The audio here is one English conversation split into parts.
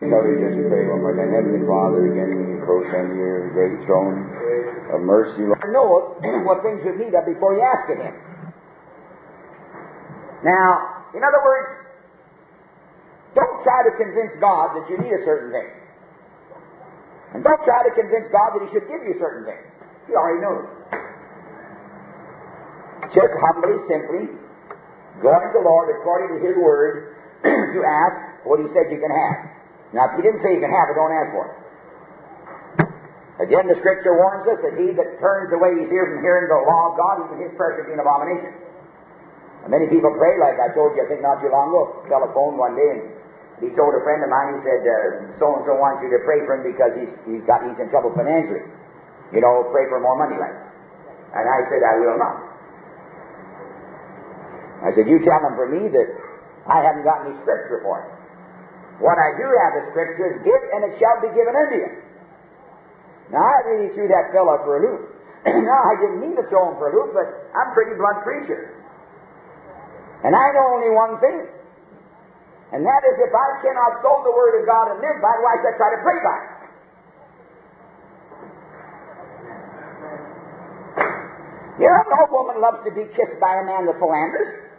Shall we just pray one more time? Heavenly Father, again we approach unto your great throne of mercy. Know what things you need of before you ask of Him. Now, in other words, don't try to convince God that you need a certain thing. And don't try to convince God that He should give you certain things. He already knows. Just humbly, simply, going to the Lord according to His Word to ask what He said you can have. Now, if He didn't say you can have it, don't ask for it. Again, the Scripture warns us that he that turns away his ear from hearing the law of God, even his prayer should be an abomination. And many people pray, like I told you, I think not too long ago, telephoned one day, and he told a friend of mine, he said, so-and-so wants you to pray for him because he's in trouble financially. You know, pray for more money, like. And I said, I will not. I said, you tell him for me that I haven't got any Scripture for him. What I do have the Scripture is, give, and it shall be given unto you. Now, I really threw that fellow for a loop. Now, I didn't mean to throw him for a loop, but I'm a pretty blunt preacher. And I know only one thing. And that is, if I cannot sow the Word of God and live by it, why should I try to pray by it? You know, no woman loves to be kissed by a man that philanders.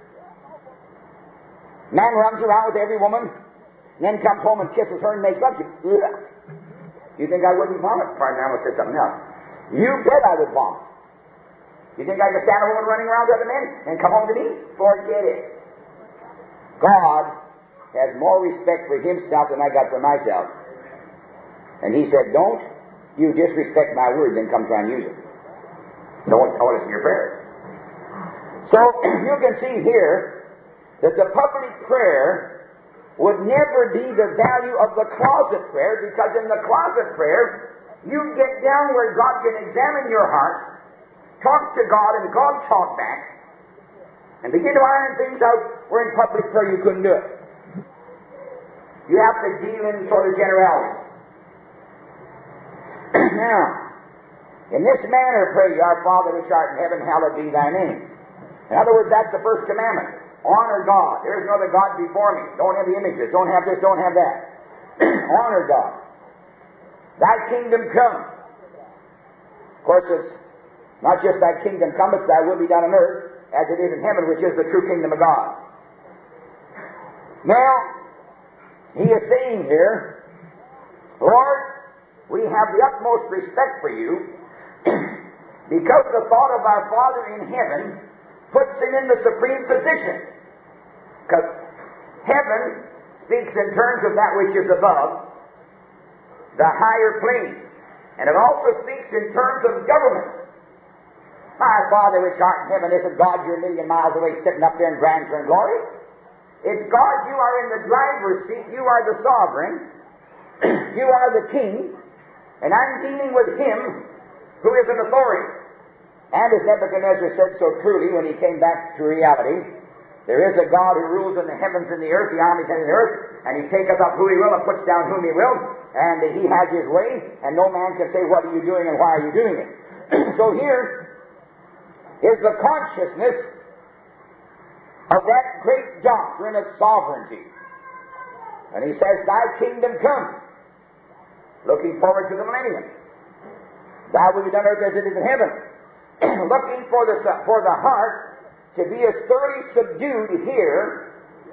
Man runs around with every woman, and then comes home and kisses her and makes love to you. You think I wouldn't vomit? Pardon me, I almost said something else. You bet I would vomit. You think I could stand a woman running around with other men and come home to me? Forget it. God has more respect for Himself than I got for myself. And He said, don't you disrespect my word, then come try and use it. Don't listen to your prayers. So, you can see here that the public prayer would never be the value of the closet prayer, because in the closet prayer, you get down where God can examine your heart, talk to God, and God talk back, and begin to iron things out where in public prayer you couldn't do it. You have to deal in sort of generalities. Now, in this manner pray ye, Our Father which art in heaven, hallowed be thy name. In other words, that's the first commandment. Honor God. There is no other God before me. Don't have the images. Don't have this, don't have that. Honor God. Thy kingdom come. Of course, it's not just thy kingdom come, but thy will be done on earth as it is in heaven, which is the true kingdom of God. Now, he is saying here, Lord, we have the utmost respect for you because the thought of our Father in heaven puts him in the supreme position. Because heaven speaks in terms of that which is above, the higher plane. And it also speaks in terms of government. My Father which art in heaven, isn't God you're a million miles away sitting up there in grandeur and glory? It's God, you are in the driver's seat, you are the sovereign, you are the king, and I'm dealing with Him who is an authority. And as Nebuchadnezzar said so truly when he came back to reality, there is a God who rules in the heavens and the earth, the armies and the earth, and He taketh up who He will and puts down whom He will, and He has His way, and no man can say, what are you doing and why are you doing it? So here is the consciousness of that great doctrine of sovereignty. And he says, thy kingdom come, looking forward to the millennium. Thy will be done on earth as it is in heaven. Looking for the heart to be as thoroughly subdued here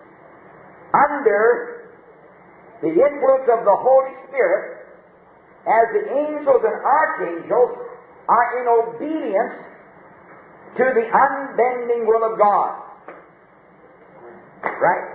under the influence of the Holy Spirit as the angels and archangels are in obedience to the unbending will of God. Right?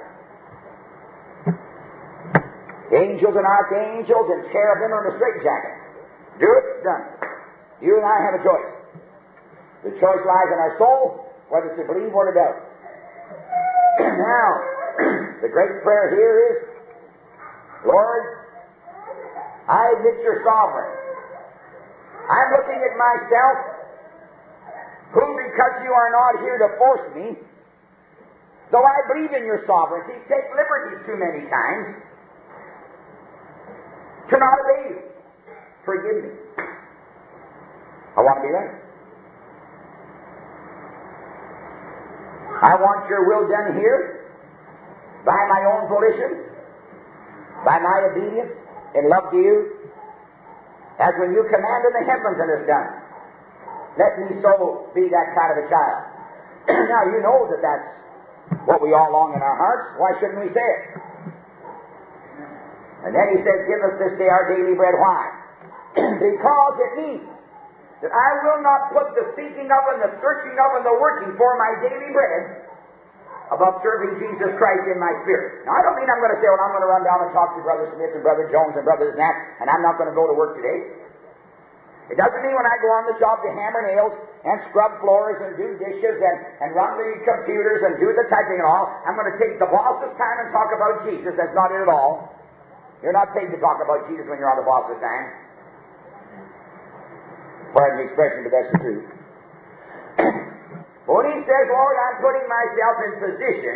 Angels and archangels and cherubim are in a straitjacket. Do it, done. You and I have a choice. The choice lies in our soul, whether to believe or to doubt. Now, the great prayer here is, Lord, I admit You're sovereign. I'm looking at myself, who, because You are not here to force me, though I believe in Your sovereignty, take liberties too many times to not obey You. Forgive me. I want to be right. I want Your will done here by my own volition. by my obedience in love to you, as when you commanded the heavens and it's done. Let me so be that kind of a child. Now, you know that that's what we all long in our hearts. Why shouldn't we say it? And then he says, give us this day our daily bread. Why? Because it means that I will not put the seeking of and the searching of and the working for my daily bread above serving Jesus Christ in my spirit. Now, I don't mean I'm going to say, well, I'm going to run down and talk to Brother Smith and Brother Jones and Brother Snap, and I'm not going to go to work today. It doesn't mean when I go on the job to hammer nails and scrub floors and do dishes and run the computers and do the typing and all, I'm going to take the boss's time and talk about Jesus. That's not it at all. You're not paid to talk about Jesus when you're on the boss's time. Pardon the expression, but that's the truth. When he says, Lord, I'm putting myself in position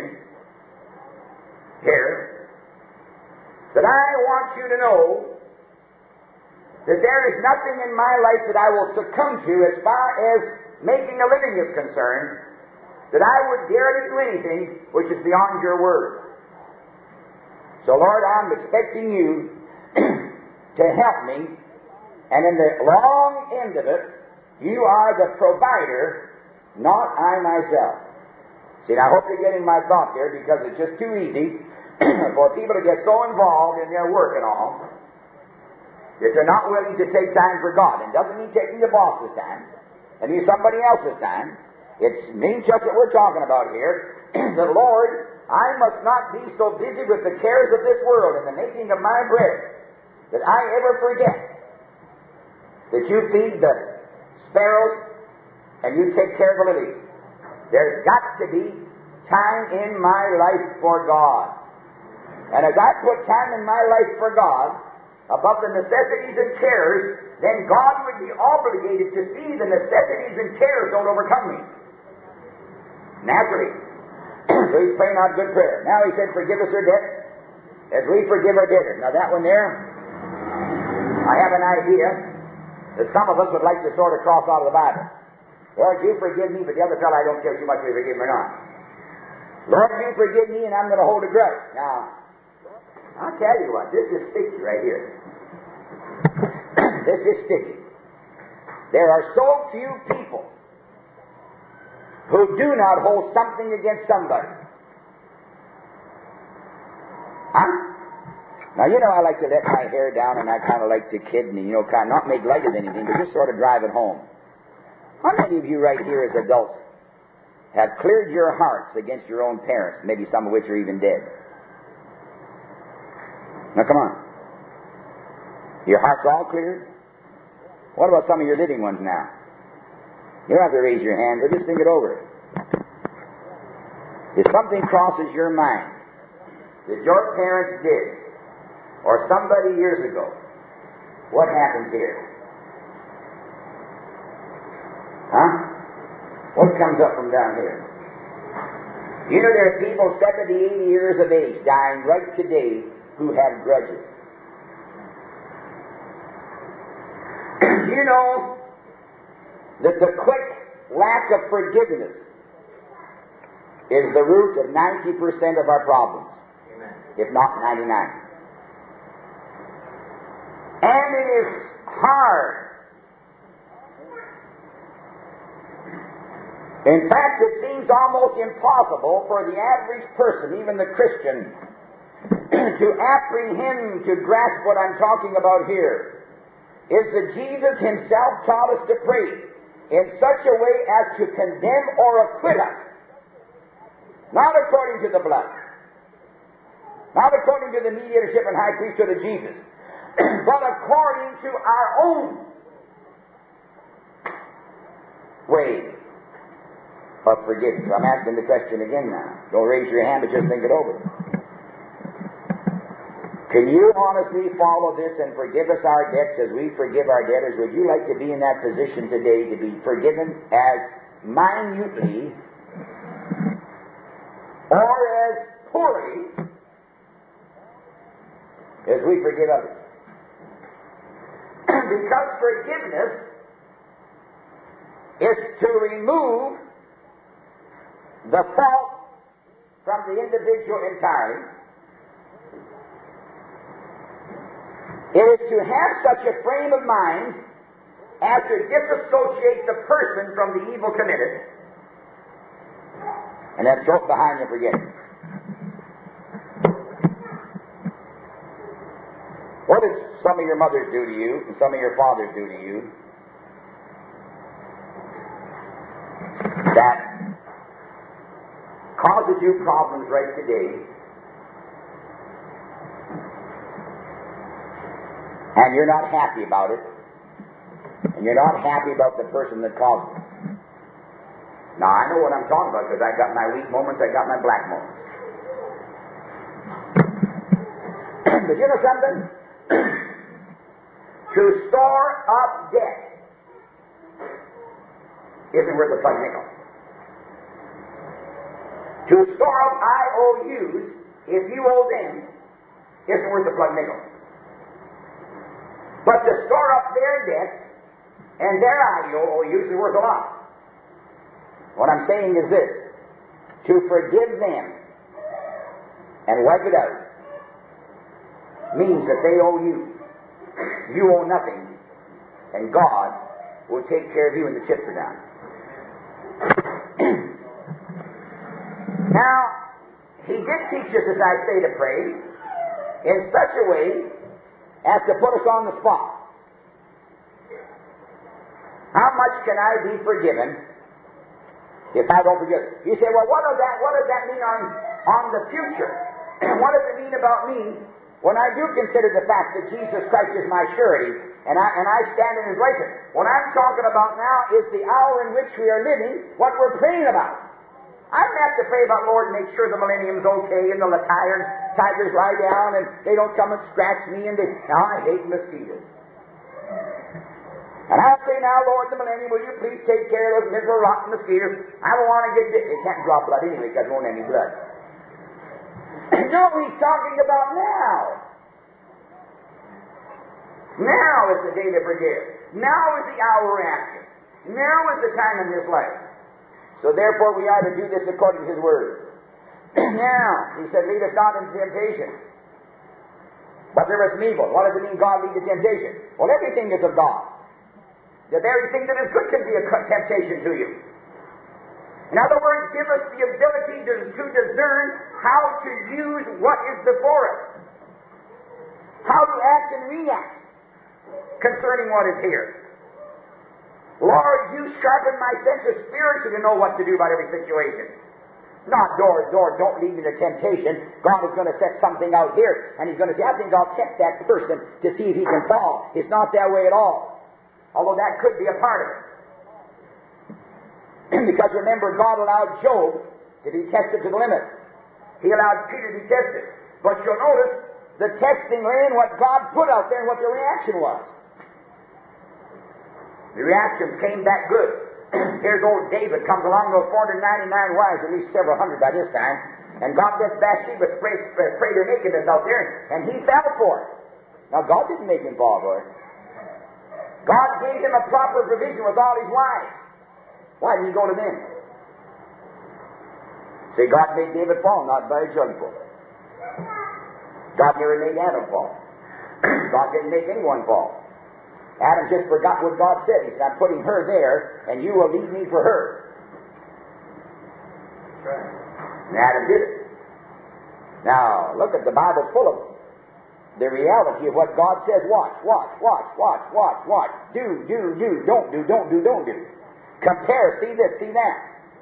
here that I want you to know that there is nothing in my life that I will succumb to as far as making a living is concerned, that I would dare to do anything which is beyond your word. So, Lord, I'm expecting you to help me, and in the long end of it, you are the provider, not I myself. See, now I hope you're getting my thought there, because it's just too easy for people to get so involved in their work and all that they're not willing to take time for God. And doesn't mean taking the boss's time. It means somebody else's time. It means just what we're talking about here. The Lord, I must not be so busy with the cares of this world and the making of my bread that I ever forget that you feed the sparrows and you take care of the lilies. There's got to be time in my life for God. And as I put time in my life for God above the necessities and cares, then God would be obligated to see the necessities and cares don't overcome me. Naturally. So he's praying out good prayer. Now he said, forgive us our debts as we forgive our debtors. Now that one there, I have an idea that some of us would like to sort of cross out of the Bible. Lord, you forgive me, but the other fellow I don't care too much if you forgive him or not. Lord, you forgive me, and I'm going to hold a grudge. Now, I'll tell you what, this is sticky right here. This is sticky. There are so few people who do not hold something against somebody. Huh? Now, you know, I like to let my hair down, and I kind of like to kid and, kind of not make light of anything, but just sort of drive it home. How many of you right here as adults have cleared your hearts against your own parents, maybe some of which are even dead? Now, come on. Your heart's all cleared? What about some of your living ones now? You don't have to raise your hand, but just think it over. If something crosses your mind that your parents did, or somebody years ago, what happens here? Huh? What comes up from down here? You know, there are people 70, 80 years of age dying right today who have grudges. You know that the quick lack of forgiveness is the root of 90% of our problems, Amen. If not 99. And it is hard. In fact, it seems almost impossible for the average person, even the Christian, to apprehend, to grasp what I'm talking about here, is that Jesus himself taught us to pray in such a way as to condemn or acquit us, not according to the blood, not according to the mediatorship and high priesthood of Jesus, but according to our own way of forgiveness. I'm asking the question again now. Don't raise your hand, but just think it over. Can you honestly follow this and forgive us our debts as we forgive our debtors? Would you like to be in that position today to be forgiven as minutely or as poorly as we forgive others? Because forgiveness is to remove the fault from the individual entirely, It is to have such a frame of mind as to disassociate the person from the evil committed, and then throw it behind you and forget it. What did some of your mothers do to you and some of your fathers do to you that causes you problems right today, and you're not happy about it, and you're not happy about the person that caused it? Now, I know what I'm talking about because I got my weak moments, I got my black moments. But you know something? To store up debt isn't worth a plug nickel. To store up IOUs, if you owe them, isn't worth a plug nickel. But to store up their debts and their IOUs is worth a lot. What I'm saying is this: to forgive them and wipe it out means that they owe you. You owe nothing, and God will take care of you when the chips are down. Now, He did teach us, as I say, to pray in such a way as to put us on the spot. How much can I be forgiven if I don't forgive? You say, well, what does that mean on the future? What does it mean about me when I do consider the fact that Jesus Christ is my surety and I stand in His righteousness? What I'm talking about now is the hour in which we are living, what we're praying about. I don't have to pray about, Lord, make sure the millennium's okay and the tigers lie down and they don't come and scratch me and now I hate mosquitoes. And I'll say now, Lord, the millennium, will you please take care of those miserable rotten mosquitoes? I don't want to get bit. They can't draw blood anyway because there won't any blood. No, He's talking about now. Now is the day to forgive. Now is the hour we're asking. Now is the time in this life. So therefore we are to do this according to His Word. Now, He said, lead us not into temptation, but deliver us from evil. What does it mean, God lead to temptation? Well, everything is of God. The very thing that is good can be a temptation to you. In other words, give us the ability to discern how to use what is before us, how to act and react concerning what is here. Lord, you sharpen my sense of spiritually to know what to do about every situation. Not, Lord, don't lead me to temptation. God is going to set something out here, and He's going to say, I think I'll tempt that person to see if he can fall. It's not that way at all. Although that could be a part of it. Because remember, God allowed Job to be tested to the limit. He allowed Peter to be tested. But you'll notice the testing lay in what God put out there and what the reaction was. The reaction came back good. Here's old David comes along, those 499 wives, at least several hundred by this time, and God gets Bathsheba sprayed her nakedness out there, and he fell for it. Now God didn't make him fall for it. God gave him a proper provision with all his wives. Why didn't he go to them? See, God made David fall, not by a jugful. God never made Adam fall. God didn't make anyone fall. Adam just forgot what God said. He said, I'm putting her there, and you will lead me for her. And Adam did it. Now, look at the Bible's full of the reality of what God says. Watch. Do. Don't do. Compare. See this, see that.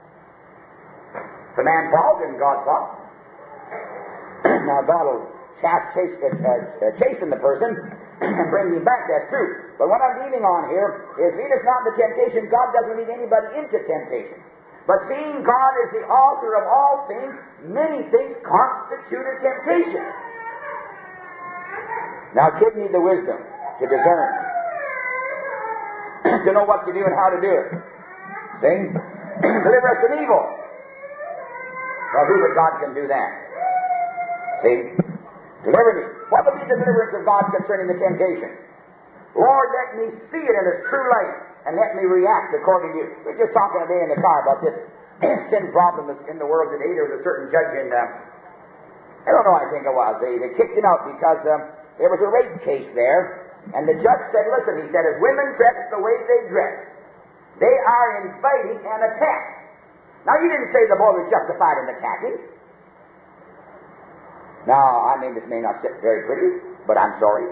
If a man falls, then God falls. Now God will chasten the person and bring him back. That's true. But what I'm leaving on here is, lead us not into temptation. God doesn't lead anybody into temptation. But seeing God is the author of all things, many things constitute a temptation. Now give me the wisdom to discern, to know what to do and how to do it. See? Deliver us from evil. Well, who but God can do that? See? Deliver me. What will be the deliverance of God concerning the temptation? Lord, let me see it in its true light, and let me react according to you. We were just talking today in the car about this sin problem that's in the world today. There was a certain judge in, I don't know, I think it was. They kicked him out because there was a rape case there, and the judge said, listen, he said, as women dress the way they dress, they are inviting an attack. Now, he didn't say the boy was justified in attacking. Now, I mean, this may not sit very pretty, but I'm sorry.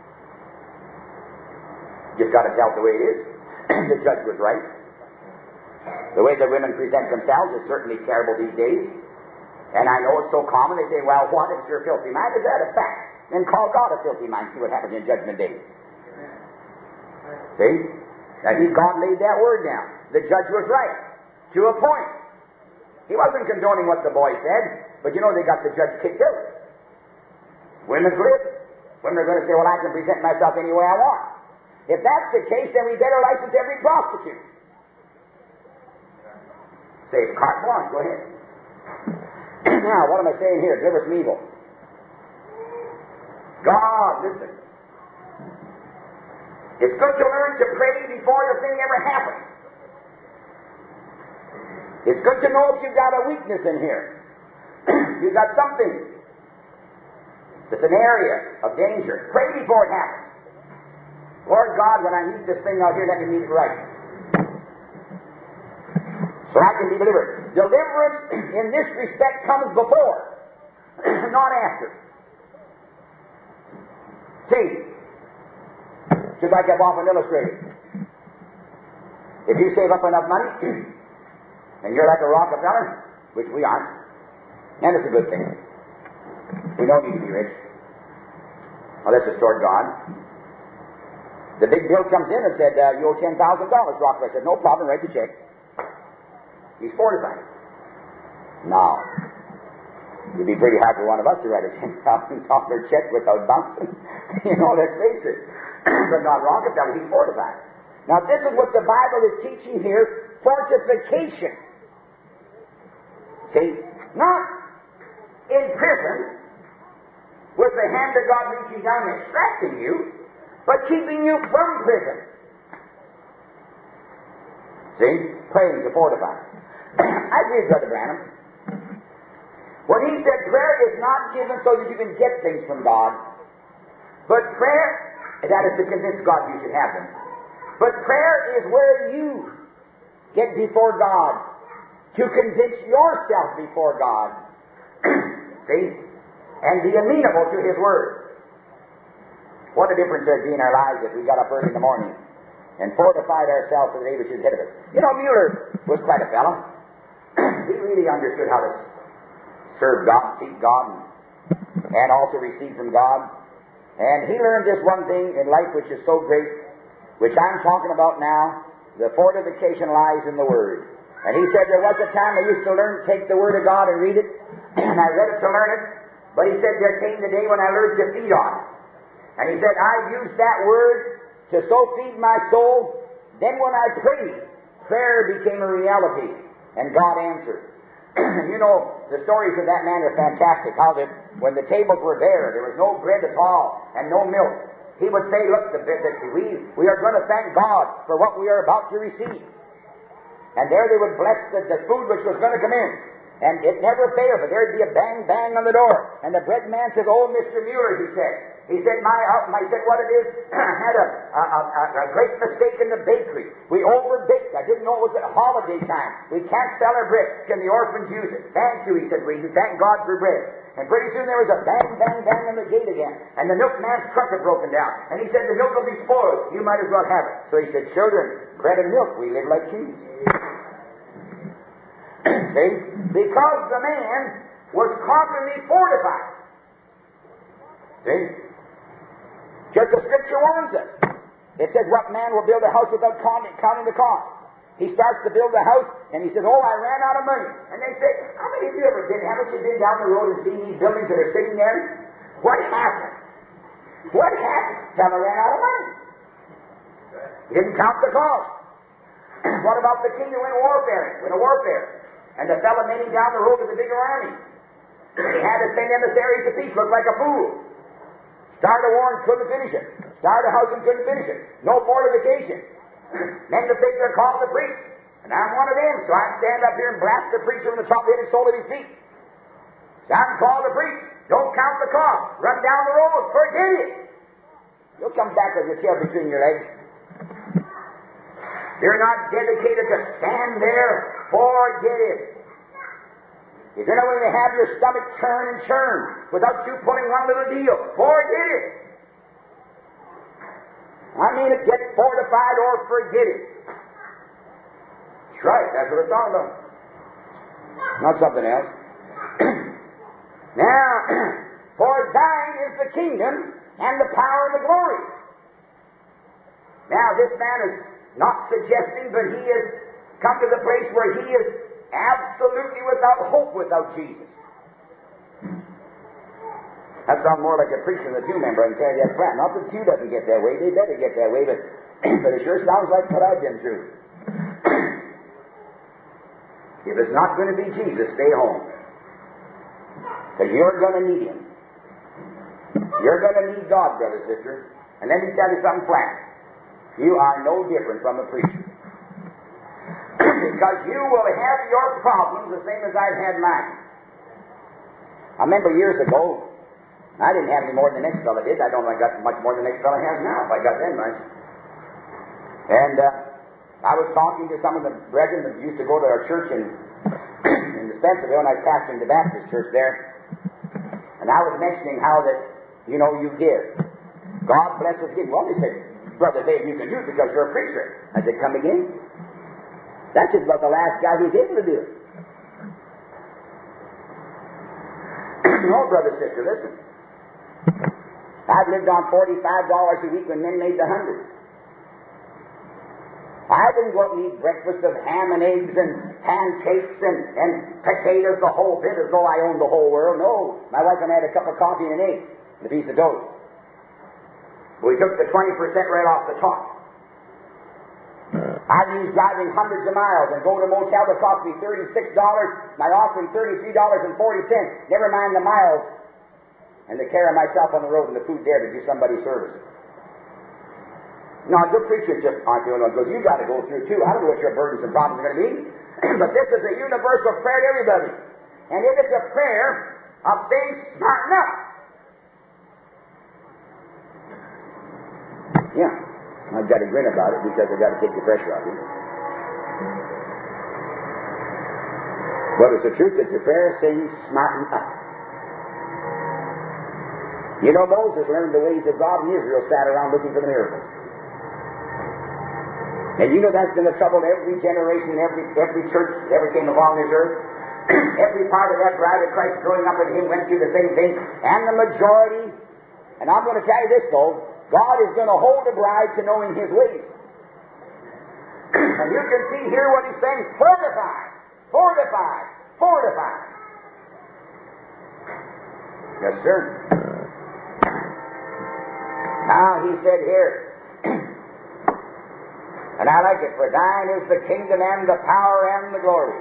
Just got to tell it the way it is. The judge was right. The way the women present themselves is certainly terrible these days. And I know it's so common, they say, well, what if you're a filthy mind? Is that a fact? Then call God a filthy mind, see what happens in Judgment Day. See? Now, God laid that word down. The judge was right, to a point. He wasn't condoning what the boy said, but you know they got the judge kicked out. Women's lib. Women are going to say, well, I can present myself any way I want. If that's the case, then we better license every prostitute. Say, carte blanche, go ahead. Now, what am I saying here? Deliver us from evil. God, listen. It's good to learn to pray before the thing ever happens. It's good to know if you've got a weakness in here. You've got something that's an area of danger. Pray before it happens. Lord God, when I need this thing out here, let me meet it right, so I can be delivered. Deliverance in this respect comes before, not after. See, just like I've often illustrated, if you save up enough money, and you're like a Rockefeller, which we aren't, and it's a good thing. We don't need to be rich, unless it's toward God. The big bill comes in and said, you owe $10,000. Rockefeller said, no problem, write the check. He's fortified. Now, it'd be pretty hard for one of us to write a $10,000 check without bouncing. Let's face it. But not Rockefeller, he's fortified. Now, this is what the Bible is teaching here, fortification. See, not in prison, with the hand of God reaching down and extracting you, but keeping you from prison. See? Praying to fortify. I agree with Brother Branham. When he said prayer is not given so that you can get things from God, but prayer, that is to convince God you should have them. But prayer is where you get before God to convince yourself before God. See? And be amenable to His Word. What a difference there'd be in our lives if we got up early in the morning and fortified ourselves for the day which is ahead of us. Mueller was quite a fellow. He really understood how to serve God, seek God, and also receive from God. And he learned this one thing in life which is so great, which I'm talking about now. The fortification lies in the Word. And he said there was a time I used to take the Word of God and read it, and I read it to learn it. But he said there came the day when I learned to feed on it. And he said, I used that word to so feed my soul, then when I prayed, prayer became a reality, and God answered. The stories of that man are fantastic, how that when the tables were bare, there was no bread at all, and no milk. He would say, look, we are going to thank God for what we are about to receive. And there they would bless the food which was going to come in. And it never failed, but there'd be a bang, bang on the door. And the bread man says, oh, Mr. Mueller, he said, I said, what it is, I had a great mistake in the bakery. We overbaked. I didn't know it was at holiday time. We can't sell our bread. Can the orphans use it? Thank you, he said. We thank God for bread. And pretty soon there was a bang, bang, bang on the gate again. And the milkman's truck had broken down. And he said, the milk will be spoiled. You might as well have it. So he said, children, bread and milk, we live like kings. See? Because the man was constantly fortified. See? Just the Scripture warns us. It says, what man will build a house without counting the cost? He starts to build a house, and he says, oh, I ran out of money. And they say, how many of you haven't you been down the road and seen these buildings that are sitting there? What happened? What happened? Fellow ran out of money. He didn't count the cost. What about the king that went warfare? And the fellow met him down the road with a bigger army. He had to send emissaries to peace, looked like a fool. Start a war and couldn't finish it. Start a house and couldn't finish it. No fortification. Men to think they're called to preach. And I'm one of them, so I stand up here and blast the preacher from the top of his head and sole of his feet. So I'm called to preach. Don't count the cost. Run down the road. Forget it. You'll come back with your tail between your legs. You're not dedicated to stand there. Forget it. If you're not going to have your stomach churn and churn without you pulling one little deal, forget it. I mean it, get fortified or forget it. That's right, that's what it's all about. Not something else. Now, for thine is the kingdom and the power and the glory. Now, this man is not suggesting, but he has come to the place where he is absolutely without hope without Jesus. That sounds more like a preacher than a pew member, I can tell you that flat. Not that the pew doesn't get that way, they better get that way, but it sure sounds like what I've been through. If it's not going to be Jesus, stay home. Because you're going to need Him. You're going to need God, brother, sister. And let me tell you something flat. You are no different from a preacher. Because you will have your problems the same as I've had mine. I remember years ago, I didn't have any more than the next fellow did. I don't think I got much more than the next fellow has now, if I got that much. And I was talking to some of the brethren that used to go to our church in Spencerville, and I was pastoring the Baptist church there. And I was mentioning how that, you give. God blesses him. Well, they said, Brother Dave, you can do it because you're a preacher. I said, come again? That's just about the last guy who's able to do it. No, brother, sister, listen. I've lived on $45 a week when men made the $100. I didn't go out and eat breakfast of ham and eggs and pancakes and potatoes the whole bit as though I owned the whole world. No. My wife and I had a cup of coffee and an egg and a piece of toast. We took the 20% right off the top. I've used driving hundreds of miles and go to a motel that cost me $36, my offering $33.40. Never mind the miles and the care of myself on the road and the food there to do somebody's service. Now, good preachers just aren't the only ones, because you've got to go through too. I don't know what your burdens and problems are going to be, but this is a universal prayer to everybody. And if it's a prayer of saying, smarten up. Yeah, I've got to grin about it because I've got to take the pressure off you. But it's the truth. It's a prayer saying, smarten up. Moses learned the ways of God, and Israel sat around looking for the miracles. And that's been the trouble to every generation, every church that ever came along this earth. Every part of that bride of Christ growing up in Him went through the same thing. And the majority, and I'm going to tell you this though, God is going to hold a bride to knowing His ways. And you can see here what He's saying, fortify, fortify, fortify. Yes, sir. Now He said here, and I like it, for thine is the kingdom and the power and the glory.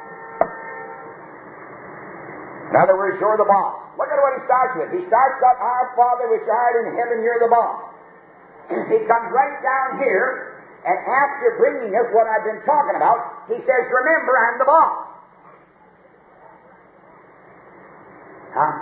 In other words, you're the boss. Look at what he starts with. He starts up, our Father which art in heaven, you're the boss. He comes right down here, and after bringing us what I've been talking about, he says, remember, I'm the boss. Huh?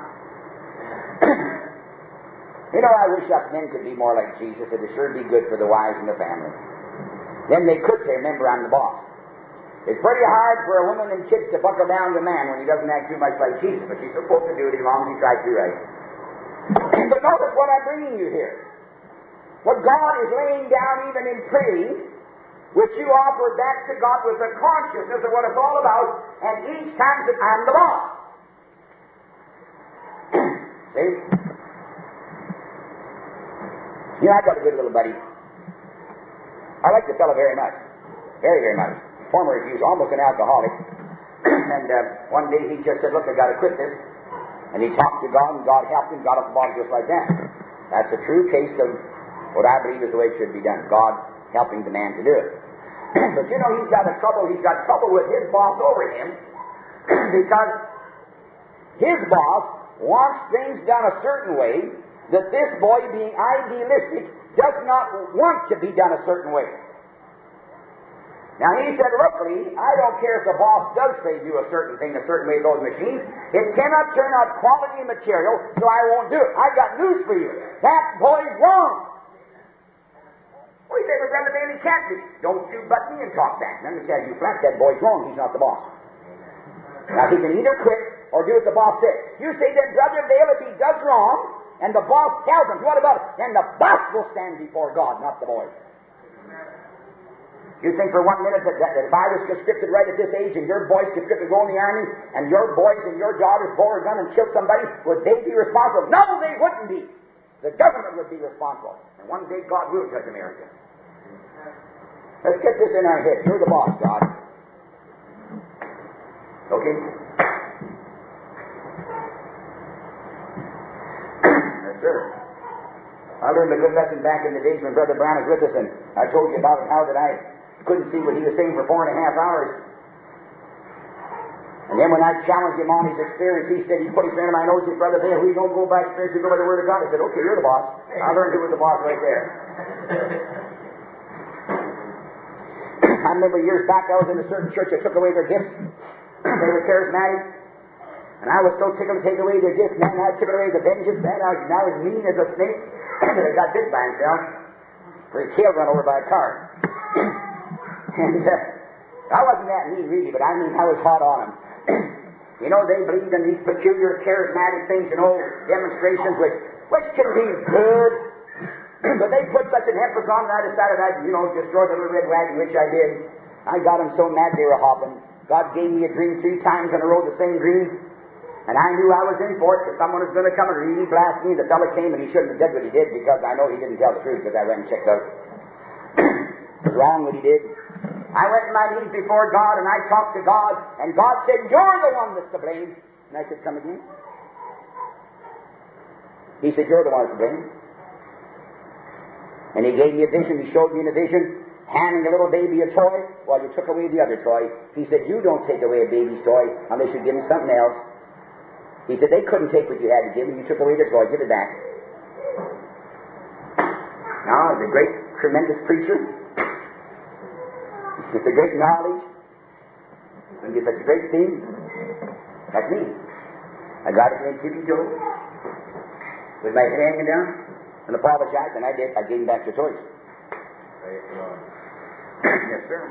I wish us men could be more like Jesus. It would sure be good for the wives and the family. Then they could say, remember, I'm the boss. It's pretty hard for a woman and kids to buckle down to a man when he doesn't act too much like Jesus, but she's supposed to do it as long as he tries to do right. But notice what I'm bringing you here. What God is laying down even in praying, which you offer back to God with the consciousness of what it's all about, and each time that I'm the boss. See? I've got a good little buddy. I like the fellow very much. Very, very much. Former, he was almost an alcoholic. And one day he just said, look, I've got to quit this. And he talked to God, and God helped him, got off the bottle just like that. That's a true case of what I believe is the way it should be done. God helping the man to do it. But he's got trouble with his boss over him because his boss wants things done a certain way that this boy, being idealistic, does not want to be done a certain way. Now he said, look, Lee, I don't care if the boss does say do a certain thing a certain way with those machines. It cannot turn out quality material, so I won't do it. I got news for you. That boy's wrong. Well, he said, but Brother Bailey can't be. Don't you butt me and talk back. Let me tell you flat, that boy's wrong. He's not the boss. Now he can either quit or do what the boss says. You say then, Brother Bailey, if he does wrong, and the boss tells him, what about it? Then the boss will stand before God, not the boy. You think for 1 minute that if I was conscripted right at this age and your boys conscripted to go in the army and your boys and your daughters bore a gun and killed somebody, would they be responsible? No, they wouldn't be. The government would be responsible. And one day God will judge America. Let's get this in our head. You're the boss, God. Okay? Yes, sir. I learned a good lesson back in the days when Brother Brown was with us, and I told you about it, how that I couldn't see what he was saying for 4.5 hours. And then when I challenged him on his experience, he said, he put his finger in my nose, he said, Brother Bailey, we don't go by experience, we go by the Word of God. I said, okay, you're the boss. I learned who was the boss right there. I remember years back, I was in a certain church that took away their gifts. They were charismatic. And I was so tickled to take away their gifts, man, I took away the vengeance, man, I was mean as a snake. But I got bit by himself. For his tail run over by a car. And I wasn't that mean, really, but I mean, I was hot on them. You know, they believed in these peculiar charismatic things and old demonstrations, which can be good, but they put such an emphasis on it, I decided I'd, destroy the little red wagon, which I did. I got them so mad they were hopping. God gave me a dream 3 times in a row, the same dream, and I knew I was in for it, because someone was going to come and really blast me. The fellow came, and he shouldn't have did what he did, because I know he didn't tell the truth, because I went and checked out. It was wrong what he did. I went on my knees before God, and I talked to God, and God said, you're the one that's to blame. And I said, come again? He said, you're the one that's to blame. And he gave me a vision. He showed me in a vision, handing a little baby a toy while you took away the other toy. He said, you don't take away a baby's toy unless you give him something else. He said, they couldn't take what you had to give him. You took away their toy. Give it back. Now, the great, tremendous preacher, with the great knowledge, and get such a great thing, that's me. I got it in tippy toe, with my head hanging down, and apologized, and I did. I gave him back the toys. Praise the Lord. Yes, sir.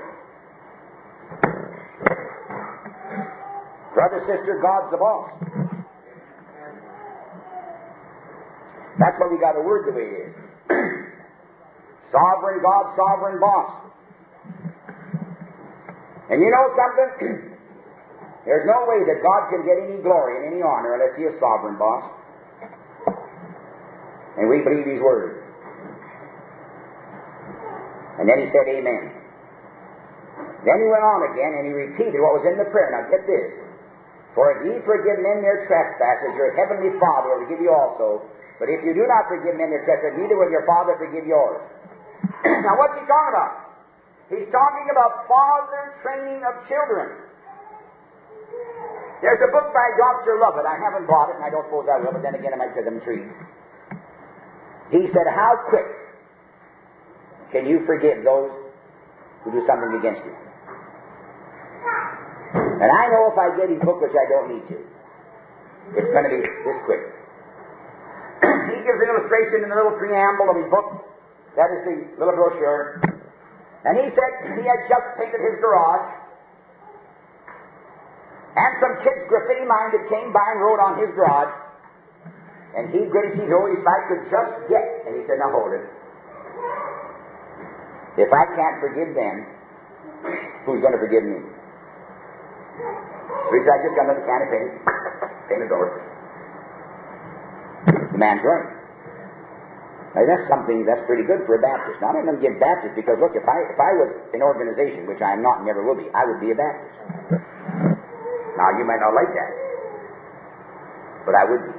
Brother, sister, God's the boss. That's why we got a word the way it is. Sovereign God, sovereign boss. And you know something? There's no way that God can get any glory and any honor unless He is sovereign boss. And we believe His word. And then He said, amen. Then He went on again and He repeated what was in the prayer. Now get this. For if ye forgive men their trespasses, your heavenly Father will forgive you also. But if you do not forgive men their trespasses, neither will your Father forgive yours. Now what's He talking about? He's talking about father training of children. There's a book by Dr. Lovett. I haven't bought it, and I don't suppose I will, but then again I might because I'm intrigued. He said, how quick can you forgive those who do something against you? And I know if I get his book, which I don't need to, it's going to be this quick. He gives an illustration in the little preamble of his book. That is the little brochure. And he said he had just painted his garage, and some kids, graffiti-minded, came by and wrote on his garage, and he gritted his nose if I could just get, and he said, now hold it. If I can't forgive them, who's going to forgive me? So he said, I just got another can of paint the door. The man's right. Now that's something that's pretty good for a Baptist. Now I'm not against Baptist because look, if I was an organization, which I am not and never will be, I would be a Baptist. Now you might not like that, but I would be.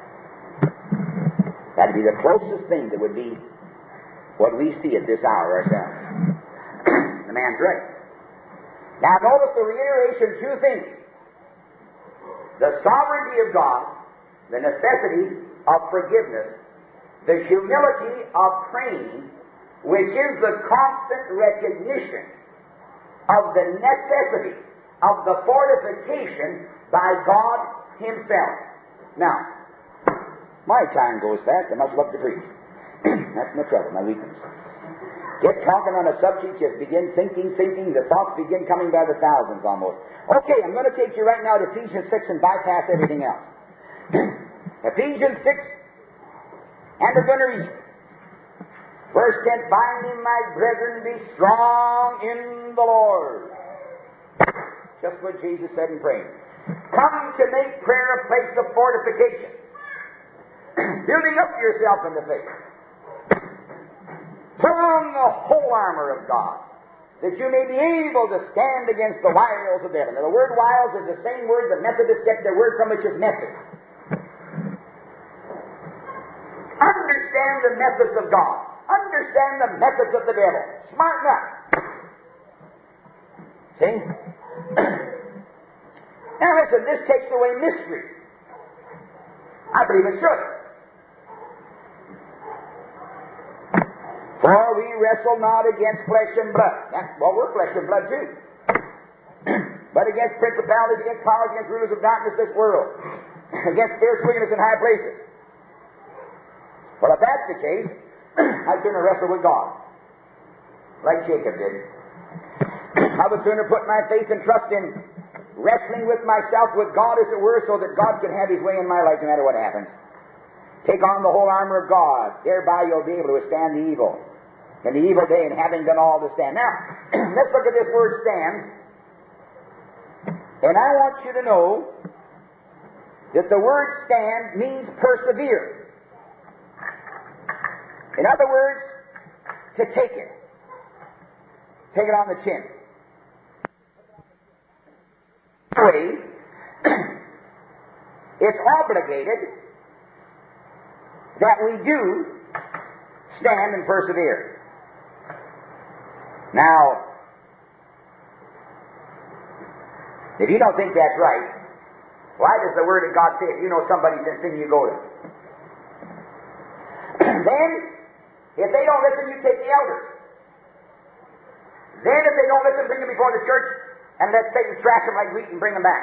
That'd be the closest thing that would be what we see at this hour ourselves. The man's right. Now notice the reiteration, 2 things. The sovereignty of God, the necessity of forgiveness, the humility of praying, which is the constant recognition of the necessity of the fortification by God Himself. Now, my time goes fast. I must love to preach. That's my trouble, my weakness. Get talking on a subject, just begin thinking, the thoughts begin coming by the thousands almost. Okay, I'm going to take you right now to Ephesians 6 and bypass everything else. Ephesians 6, and we're going to read. Verse 10, Finally, my brethren, be strong in the Lord. Just what Jesus said in praying. Come to make prayer a place of fortification. Building up yourself in the faith. Put on the whole armor of God, that you may be able to stand against the wiles of the devil. Now, the word wiles is the same word the Methodists get their word from, which is method. Understand the methods of God. Understand the methods of the devil. Smarten up. See? Now listen, this takes away mystery. I believe it should. For we wrestle not against flesh and blood. Well, we're flesh and blood too. But against principalities, against powers, against rulers of darkness of this world, against spiritual wickedness in high places. Well, if that's the case, I'd sooner wrestle with God, like Jacob did. I would sooner put my faith and trust in wrestling with myself, with God, as it were, so that God can have His way in my life no matter what happens. Take on the whole armor of God. Thereby you'll be able to withstand the evil. In the evil day, and having done all to stand. Now, let's look at this word stand. And I want you to know that the word stand means persevere. In other words, to take it. Take it on the chin. Anyway, it's obligated that we do stand and persevere. Now, if you don't think that's right, why does the Word of God say if you know somebody's in sin, you go to them? Then, if they don't listen, you take the elders. Then, if they don't listen, bring them before the church and let Satan thrash them like wheat and bring them back.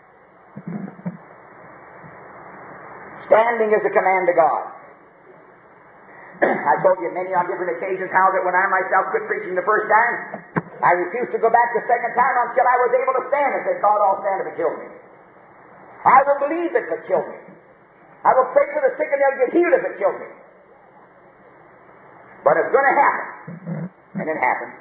Standing is a command of God. I told you many on different occasions how that when I myself quit preaching the first time, I refused to go back the second time until I was able to stand and said, God, I'll stand if it kills me. I will believe if it kills me. I will pray for the sick and they'll get healed if it kills me. But it's going to happen. And it happened.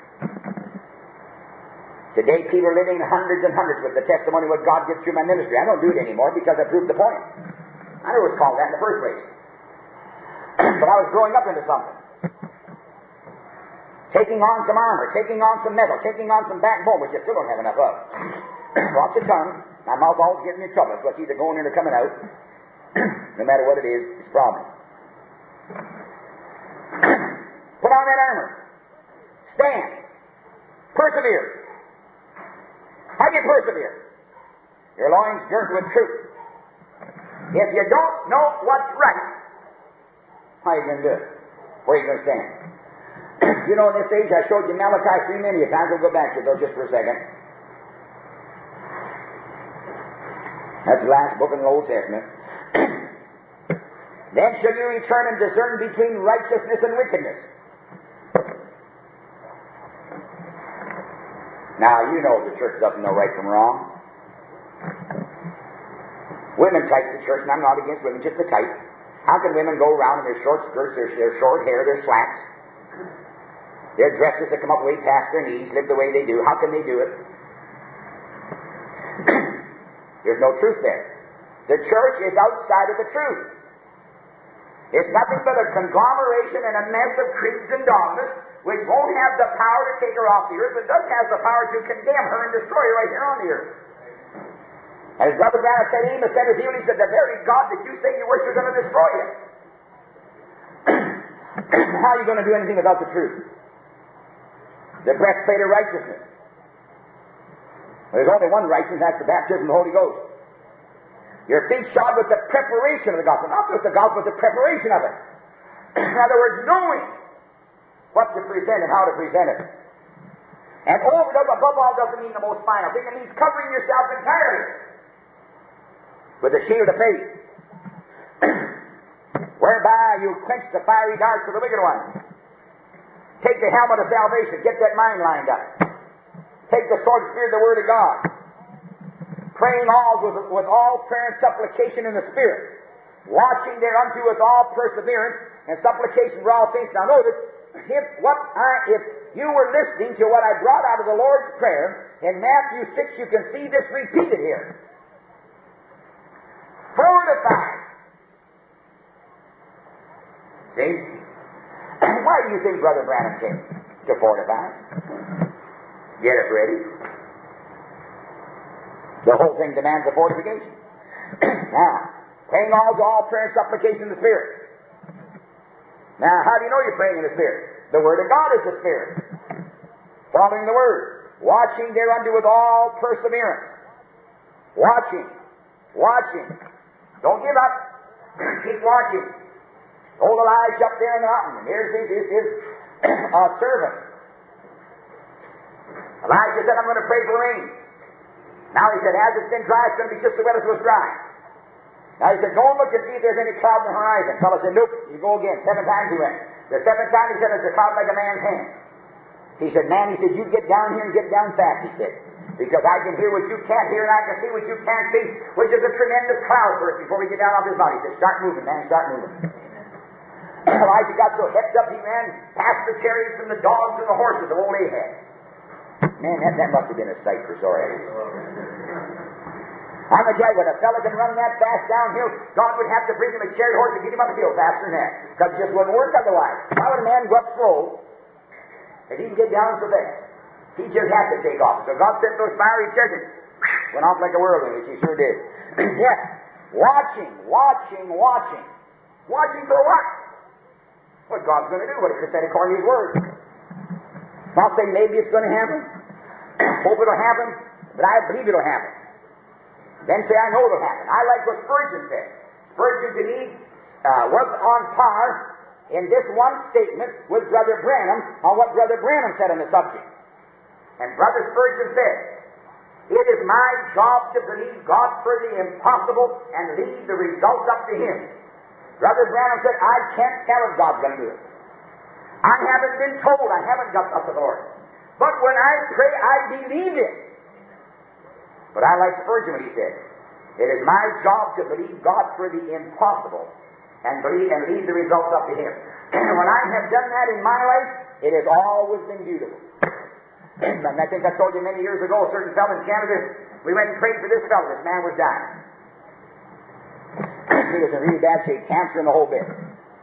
Today people are living hundreds and hundreds with the testimony of what God gets through my ministry. I don't do it anymore because I proved the point. I never was called that in the first place. But I was growing up into something. Taking on some armor, taking on some metal, taking on some backbone, which I still don't have enough of. Lots of tongue. My mouth always getting in trouble, so it's either going in or coming out. No matter what it is, it's a problem. Put on that armor. Stand. Persevere. How do you persevere? Your loins girt with truth. If you don't know what's right, how are you going to do it? Where are you going to stand? You know, in this age, I showed you Malachi 3 many a time. We'll go back to it, though, just for a second. That's the last book in the Old Testament. Then shall you return and discern between righteousness and wickedness. Now, you know the church doesn't know right from wrong. Women type the church, and I'm not against women, just the type. How can women go around in their short skirts, their short hair, their slacks, their dresses that come up way past their knees, live the way they do? How can they do it? There's no truth there. The church is outside of the truth. It's nothing but a conglomeration and a mess of creeds and dogmas which won't have the power to take her off the earth, but does have the power to condemn her and destroy her right here on the earth. And as Brother Branham said, Amos said, as he said, the very God that you say you worship is going to destroy you. How are you going to do anything without the truth? The breastplate of righteousness. There's only one righteousness, that's the baptism of the Holy Ghost. Your feet shod with the preparation of the gospel, not just the gospel, but the preparation of it. In other words, knowing what to present and how to present it. And above all doesn't mean the most final thing. It means covering yourself entirely with the shield of faith, whereby you quench the fiery darts of the wicked one. Take the helmet of salvation. Get that mind lined up. Take the sword of Spirit, the Word of God. Praying with all prayer and supplication in the Spirit. Watching thereunto with all perseverance and supplication for all things. Now notice, if you were listening to what I brought out of the Lord's Prayer, in Matthew 6 you can see this repeated here. Fortified. See? Why do you think Brother Branham came? To fortify. Get it ready. The whole thing demands a fortification. Now, praying all prayer and supplication in the Spirit. Now, how do you know you're praying in the Spirit? The Word of God is the Spirit. Following the Word. Watching thereunto with all perseverance. Watching. Don't give up. Keep watching. Old Elijah up there in the mountain. And here's his servant. Elijah said, I'm going to pray for rain. Now he said, as it's been dry, it's going to be just as wet as it was dry. Now he said, go and look and see if there's any cloud in the horizon. The fellow said, nope. You go again. 7 times he went. The 7th time he said, it's a cloud like a man's hand. He said, man, you get down here and get down fast, he said. Because I can hear what you can't hear and I can see what you can't see, which is a tremendous cloud for us before we get down off his body. He said, start moving, man, start moving. Elijah got so hepped up, he ran past the chariots and the dogs and the horses of old Ahab. Man, that must have been a sight for sore eyes. I'm going to tell you, when a fellow can run that fast downhill, God would have to bring him a chariot horse to get him up the hill faster than that. Because it just wouldn't work otherwise. Why would a man go up slow if he can get down so fast? He just had to take off. So God sent those fiery chariots, went off like a whirlwind, which he sure did. Yes, watching. Watching for what? What God's going to do, what He said according to His Word. Not saying maybe it's going to happen, hope it'll happen, but I believe it'll happen. Then say, I know it'll happen. I like what Spurgeon said. Spurgeon to me was on par in this one statement with Brother Branham on what Brother Branham said on the subject. And Brother Spurgeon said, it is my job to believe God for the impossible and leave the results up to Him. Brother Branham said, I can't tell if God's going to do it. I haven't been told. I haven't got authority. But when I pray, I believe it. But I like Spurgeon when he said, it is my job to believe God for the impossible and leave the results up to Him. And when I have done that in my life, it has always been beautiful. And I think I told you many years ago, a certain fellow in Canada, we went and prayed for this fellow. This man was dying. He was in really bad shape, cancer and the whole bit.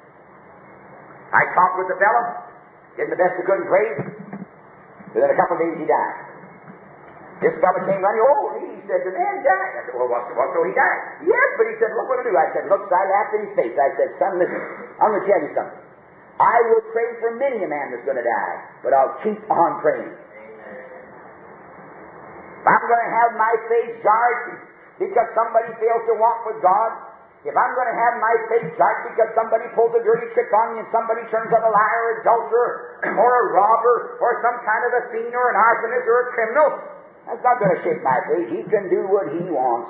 I talked with the fellow, did the best I could and prayed. Within a couple of days, he died. This fellow came running, he said, the man died. I said, well, what, so he died? Yes, but he said, look what I do. I said, look, so I laughed in his face. I said, son, listen, I'm going to tell you something. I will pray for many a man that's going to die, but I'll keep on praying. If I'm going to have my faith jarred because somebody fails to walk with God, if I'm going to have my faith jarred because somebody pulls a dirty trick on me and somebody turns out a liar, adulterer, or a robber, or some kind of a fiend, or an arsonist, or a criminal, that's not going to shake my faith. He can do what he wants.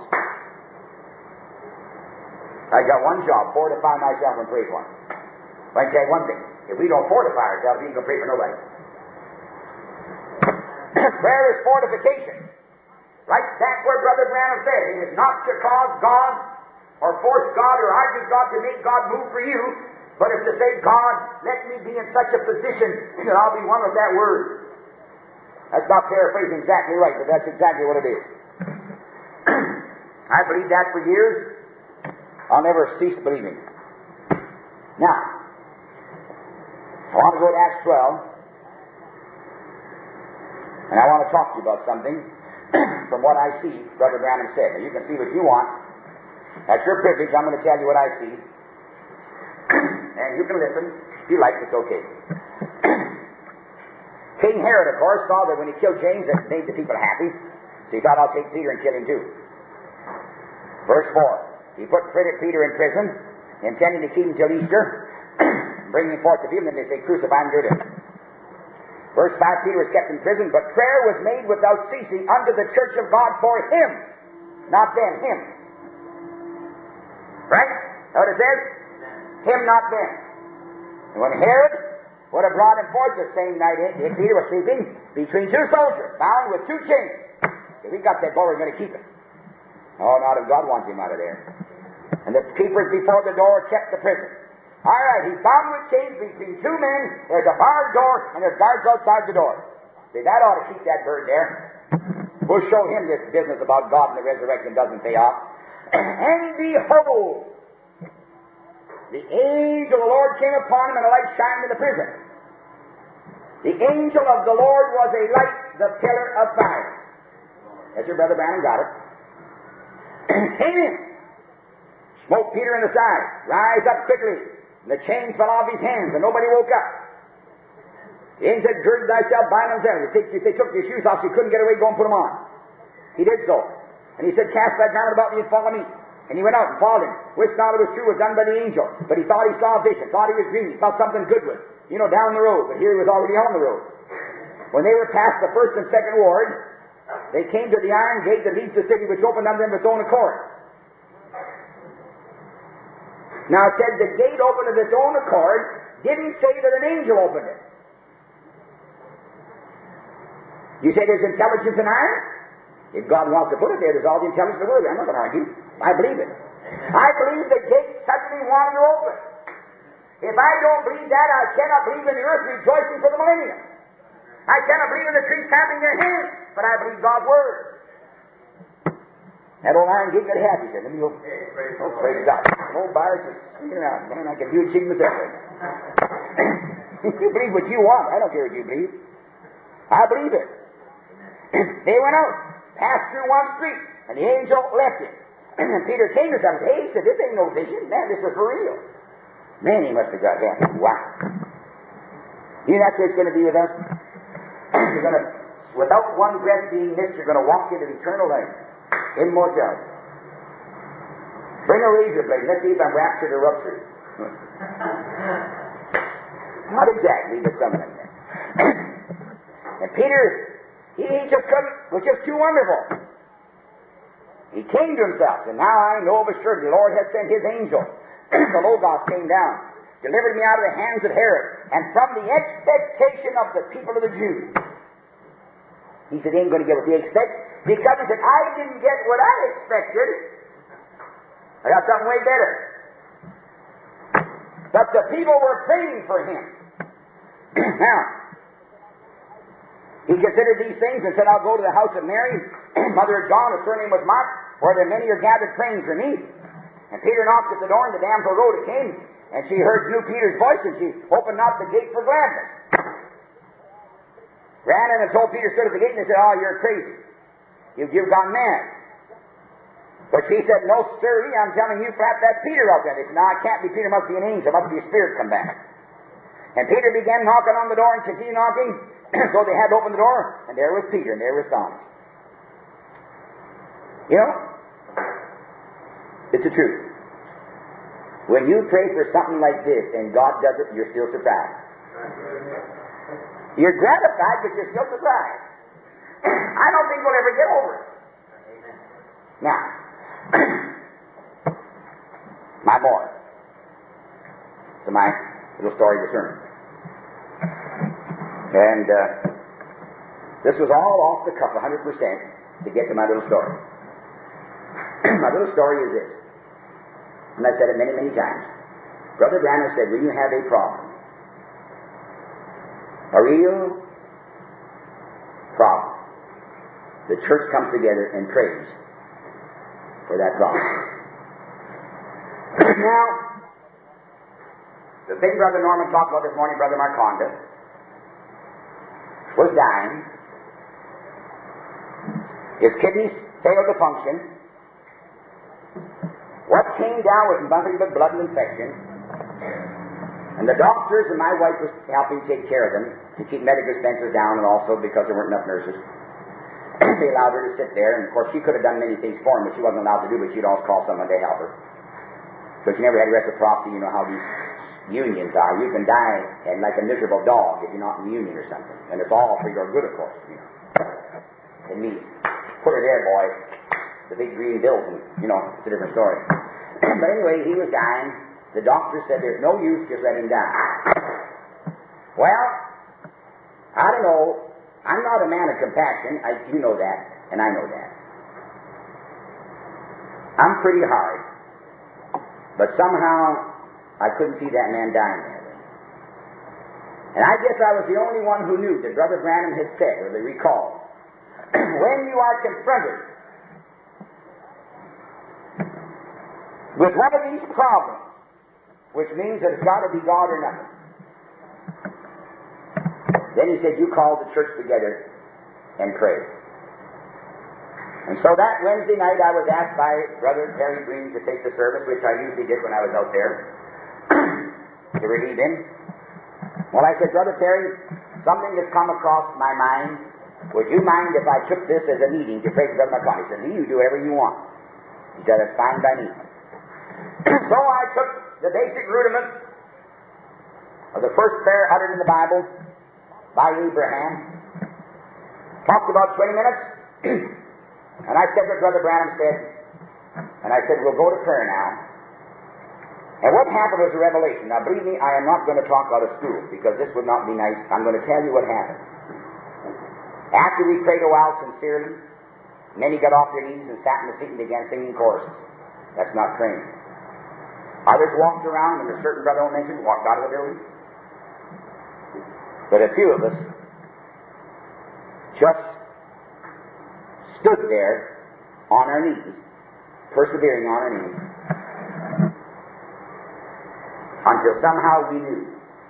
I got one job, fortify myself and pray for him. But I can tell you one thing, if we don't fortify ourselves, we ain't going to pray for nobody. Prayer is fortification. Right? That's where Brother Branham said, it is not to cause God or force God or argue God to make God move for you, but it's to say, God, let me be in such a position that I'll be one with that Word. That's not paraphrasing exactly right, but that's exactly what it is. I believed that for years. I'll never cease believing. Now, I want to go to Acts 12, and I want to talk to you about something from what I see Brother Branham said. Now, you can see what you want. That's your privilege. I'm going to tell you what I see. And you can listen. If you like, it's okay. King Herod, of course, saw that when he killed James, that made the people happy. So he thought, I'll take Peter and kill him too. Verse 4. He put Peter in prison, intending to keep him till Easter, bring him forth to view, and then they say, crucify him, do it. Verse 5, Peter was kept in prison, but prayer was made without ceasing unto the church of God for him. Not them, him. Right? Know what it says? Him, not them. And when Herod would have brought him forth the same night, Peter was sleeping between two soldiers, bound with two chains. If we got that boy, we're going to keep him. Oh, not if God wants him out of there. And the keepers before the door kept the prison. All right, he's bound with chains between two men. There's a barred door, and there's guards outside the door. See, that ought to keep that bird there. We'll show him this business about God and the resurrection doesn't pay off. And behold, the angel of the Lord came upon him, and a light shined in the prison. The angel of the Lord was a light, the pillar of fire. That's your Brother Branham got it. Came in, smote Peter in the side. Rise up quickly. And the chains fell off his hands, and nobody woke up. The angel said, gird thyself, bind themselves. If they took your shoes off, you couldn't get away, go and put them on. He did so. And he said, cast that garment about me and follow me. And he went out and followed him. Wished not it was true, was done by the angel. But he thought he saw a vision, thought he was dreaming, thought something good was, down the road. But here he was already on the road. When they were past the first and second ward, they came to the iron gate that leads to the city, which opened unto them of its own accord. Now it said the gate opened of its own accord, didn't say that an angel opened it. You say there's intelligence in iron? If God wants to put it there, there's all the intelligence in the world. I'm not going to argue. I believe it. I believe the gate suddenly wanted to open. If I don't believe that, I cannot believe in the earth rejoicing for the millennium. I cannot believe in the trees clapping their hands, but I believe God's Word. That old iron gate got happy. He said, let me go. Oh, praise God. Some old bars just swinging around. Man, I can do it cheating myself right now. You believe what you want. I don't care what you believe. I believe it. They went out, passed through one street, and the angel left him. And Peter came to him and said, hey, he said, this ain't no vision. Man, this is for real. Man, he must have got happy. Wow. You know that's what it's going to be with us? You're going to, without one breath being missed, you're going to walk into eternal life. Immortality. Bring a razor blade. Let's see if I'm raptured or ruptured. Not exactly, but some of them. And Peter, he just couldn't, was just too wonderful. He came to himself, and now I know of a surety the Lord has sent His angel. The Logos came down, delivered me out of the hands of Herod, and from the expectation of the people of the Jews. He said, he ain't going to get what they expect, because he said, I didn't get what I expected. I got something way better. But the people were praying for him. Now, he considered these things and said, I'll go to the house of Mary, mother of John, whose surname was Mark, where there many are gathered praying for me. And Peter knocked at the door, and the damsel Rhoda came, and she knew Peter's voice, and she opened not the gate for gladness. Ran in and told Peter stood at the gate, and they said, oh, you're crazy. You've gone mad. But she said, no, sir, I'm telling you, flat, that's Peter out there. They said, no, it can't be Peter, it must be an angel, it must be a spirit come back. And Peter began knocking on the door and continued knocking. So they had to open the door, and there was Peter, and they were astonished. It's the truth. When you pray for something like this, and God does it, you're still surprised. You're gratified, but you're still surprised. I don't think we'll ever get over it. Now, my boy. So my little story of the sermon. And this was all off the cuff, 100%, to get to my little story. My little story is this, and I've said it many, many times. Brother Branham said, when you have a problem, a real problem, the church comes together and prays for that problem. Now, the thing Brother Norman talked about this morning, Brother Marconda, was dying. His kidneys failed to function. What came down was nothing but blood and infection. And the doctors and my wife was helping take care of them to keep medical expenses down, and also because there weren't enough nurses. They allowed her to sit there, and of course she could have done many things for him, but she wasn't allowed to do it. She'd always call someone to help her. So she never had reciprocity. You know how these unions are. You can die and like a miserable dog if you're not in union or something. And it's all for your good, of course. You know. It means, put her there, boy. The big green building. You know, it's a different story. But anyway, he was dying. The doctor said there's no use, just let him die. Well, I don't know. I'm not a man of compassion. You know that, and I know that. I'm pretty hard. But somehow, I couldn't see that man dying that way. And I guess I was the only one who knew that Brother Branham had said, or they recalled, when you are confronted with one of these problems, which means that it's got to be God or nothing, then he said, you call the church together and pray. And so that Wednesday night I was asked by Brother Terry Green to take the service, which I usually did when I was out there, to relieve him. Well, I said, Brother Terry, something has come across my mind. Would you mind if I took this as a meeting to pray for Brother McConnell? He said, you do whatever you want. He said, it's fine by me. So I took the basic rudiments of the first prayer uttered in the Bible by Abraham, talked about 20 minutes, and I said what Brother Branham said, and I said, we'll go to prayer now. And what happened was a revelation. Now, believe me, I am not going to talk out of school, because this would not be nice. I'm going to tell you what happened. After we prayed a while sincerely, many got off their knees and sat in the seat and began singing choruses. That's not praying. Others walked around, and a certain brother I mentioned walked out of the building. But a few of us just stood there on our knees, persevering on our knees, until somehow we knew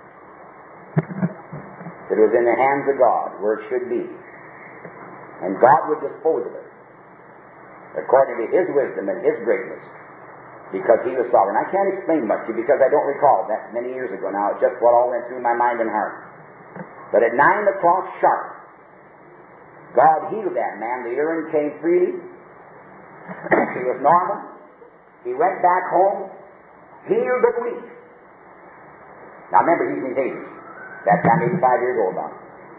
that it was in the hands of God where it should be. And God would dispose of it according to His wisdom and His greatness, because He was sovereign. I can't explain much to you because I don't recall that many years ago now. It's just what all went through my mind and heart. But at 9 o'clock sharp, God healed that man. The urine came freely. He was normal. He went back home, healed but weak. Now remember, he's in his 80s. That time, 85 years old now.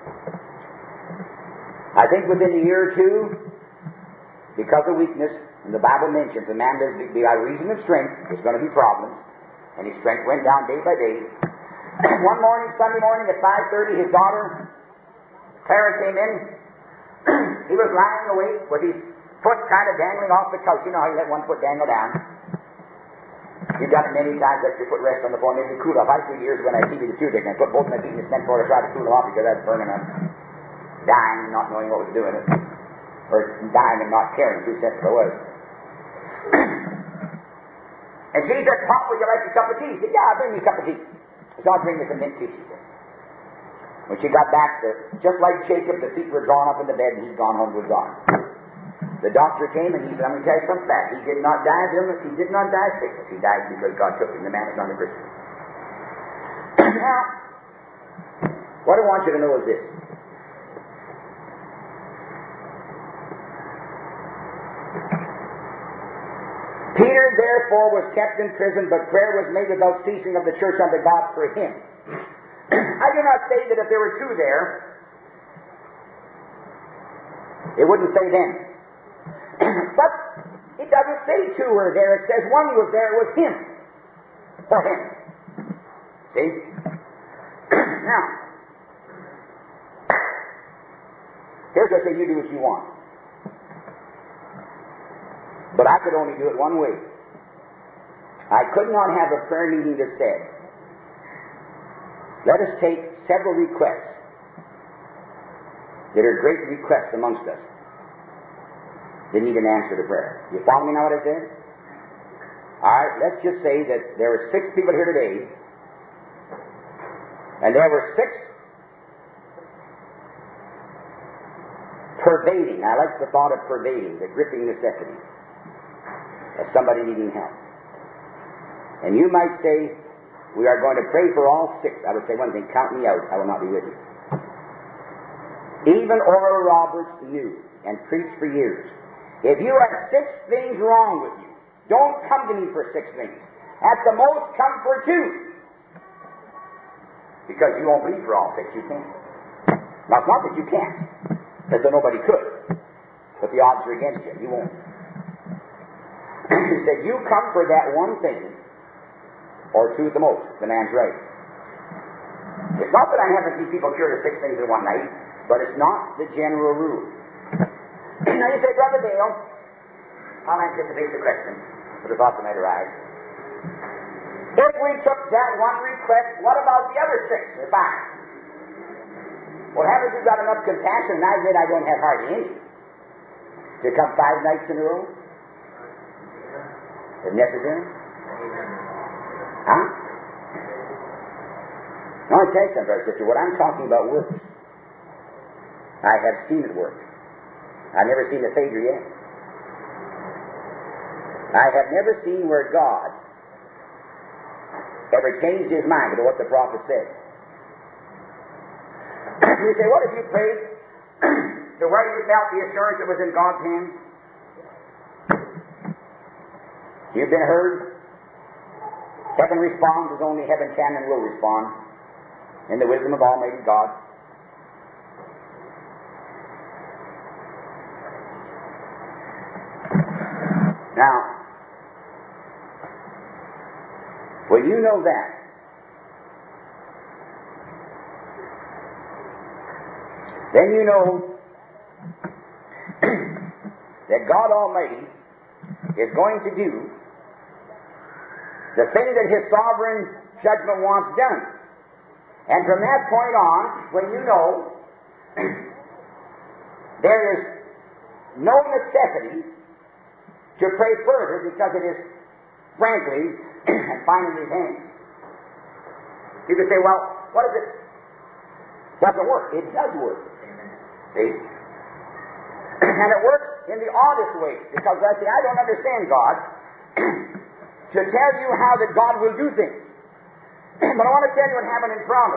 I think within a year or two, because of weakness, and the Bible mentions a man lives by reason of strength, there's going to be problems, and his strength went down day by day. One morning, Sunday morning at 5:30, his daughter, Clara, came in. He was lying awake with his foot kind of dangling off the couch. You know how you let one foot dangle down? You've done it many times, let your foot rest on the floor, maybe to cool off. I through years when I cheated the two dick, and I put both my feet in the cement floor to try to cool them off because I was burning up, dying and not knowing what was doing it, or dying and not caring, too sensitive I was. And she said, Pop, would you like a cup of tea? He said, yeah, bring me a cup of tea. So I'll bring me some mint tea, she said. When she got back, just like Jacob, the feet were drawn up in the bed and he'd gone home, was gone. The doctor came and he said, I'm going to tell you something bad. He did not die of illness. He did not die of sickness. He died because God took him. The man is not a Christian. Now, what I want you to know is this. Peter, therefore, was kept in prison, but prayer was made without ceasing of the church unto God for him. I do not say that if there were two there, it wouldn't say then. But it doesn't say two were there. It says one was there. It was him. For him. See? Now, here's what I say, you do what you want. But I could only do it one way. I could not have a prayer meeting that said, let us take several requests that are great requests amongst us. They need an answer to prayer. You follow me now what I said? All right, let's just say that there were 6 people here today, and there were 6 pervading, I like the thought of pervading, the gripping necessity of somebody needing help. And you might say, we are going to pray for all 6. I would say one thing, count me out, I will not be with you. Even Oral Roberts knew and preached for years, if you have 6 things wrong with you, don't come to me for 6 things. At the most, come for 2. Because you won't believe for all six. You can't. Now, it's not that you can't. That nobody could. But the odds are against you. You won't. He said, you come for that one thing, or two at the most. The man's right. It's not that I haven't seen people cured of six things in one night, but it's not the general rule. Now you say, Brother Dale, I'll anticipate the question, but the thoughts might arise. If we took that one request, what about the other six or five? Well, haven't you got enough compassion? And I admit I don't have hardly any. To come 5 nights in a row? Is necessary? Huh? No, I tell you something, brother, sister. What I'm talking about works. I have seen it work. I've never seen a failure yet. I have never seen where God ever changed his mind to what the prophet said. You say, what if you prayed to where you felt the assurance it was in God's hands? You've been heard. Heaven responds as only heaven can and will respond in the wisdom of Almighty God. Now, when you know that, then you know that God Almighty is going to do the thing that His sovereign judgment wants done. And from that point on, when you know there is no necessity to pray further because it is frankly and finally in His hands. You could say, well, what is it? Doesn't work. It does work. See? And it works in the oddest way, because I say, I don't understand God to tell you how that God will do things. But I want to tell you what happened in Toronto.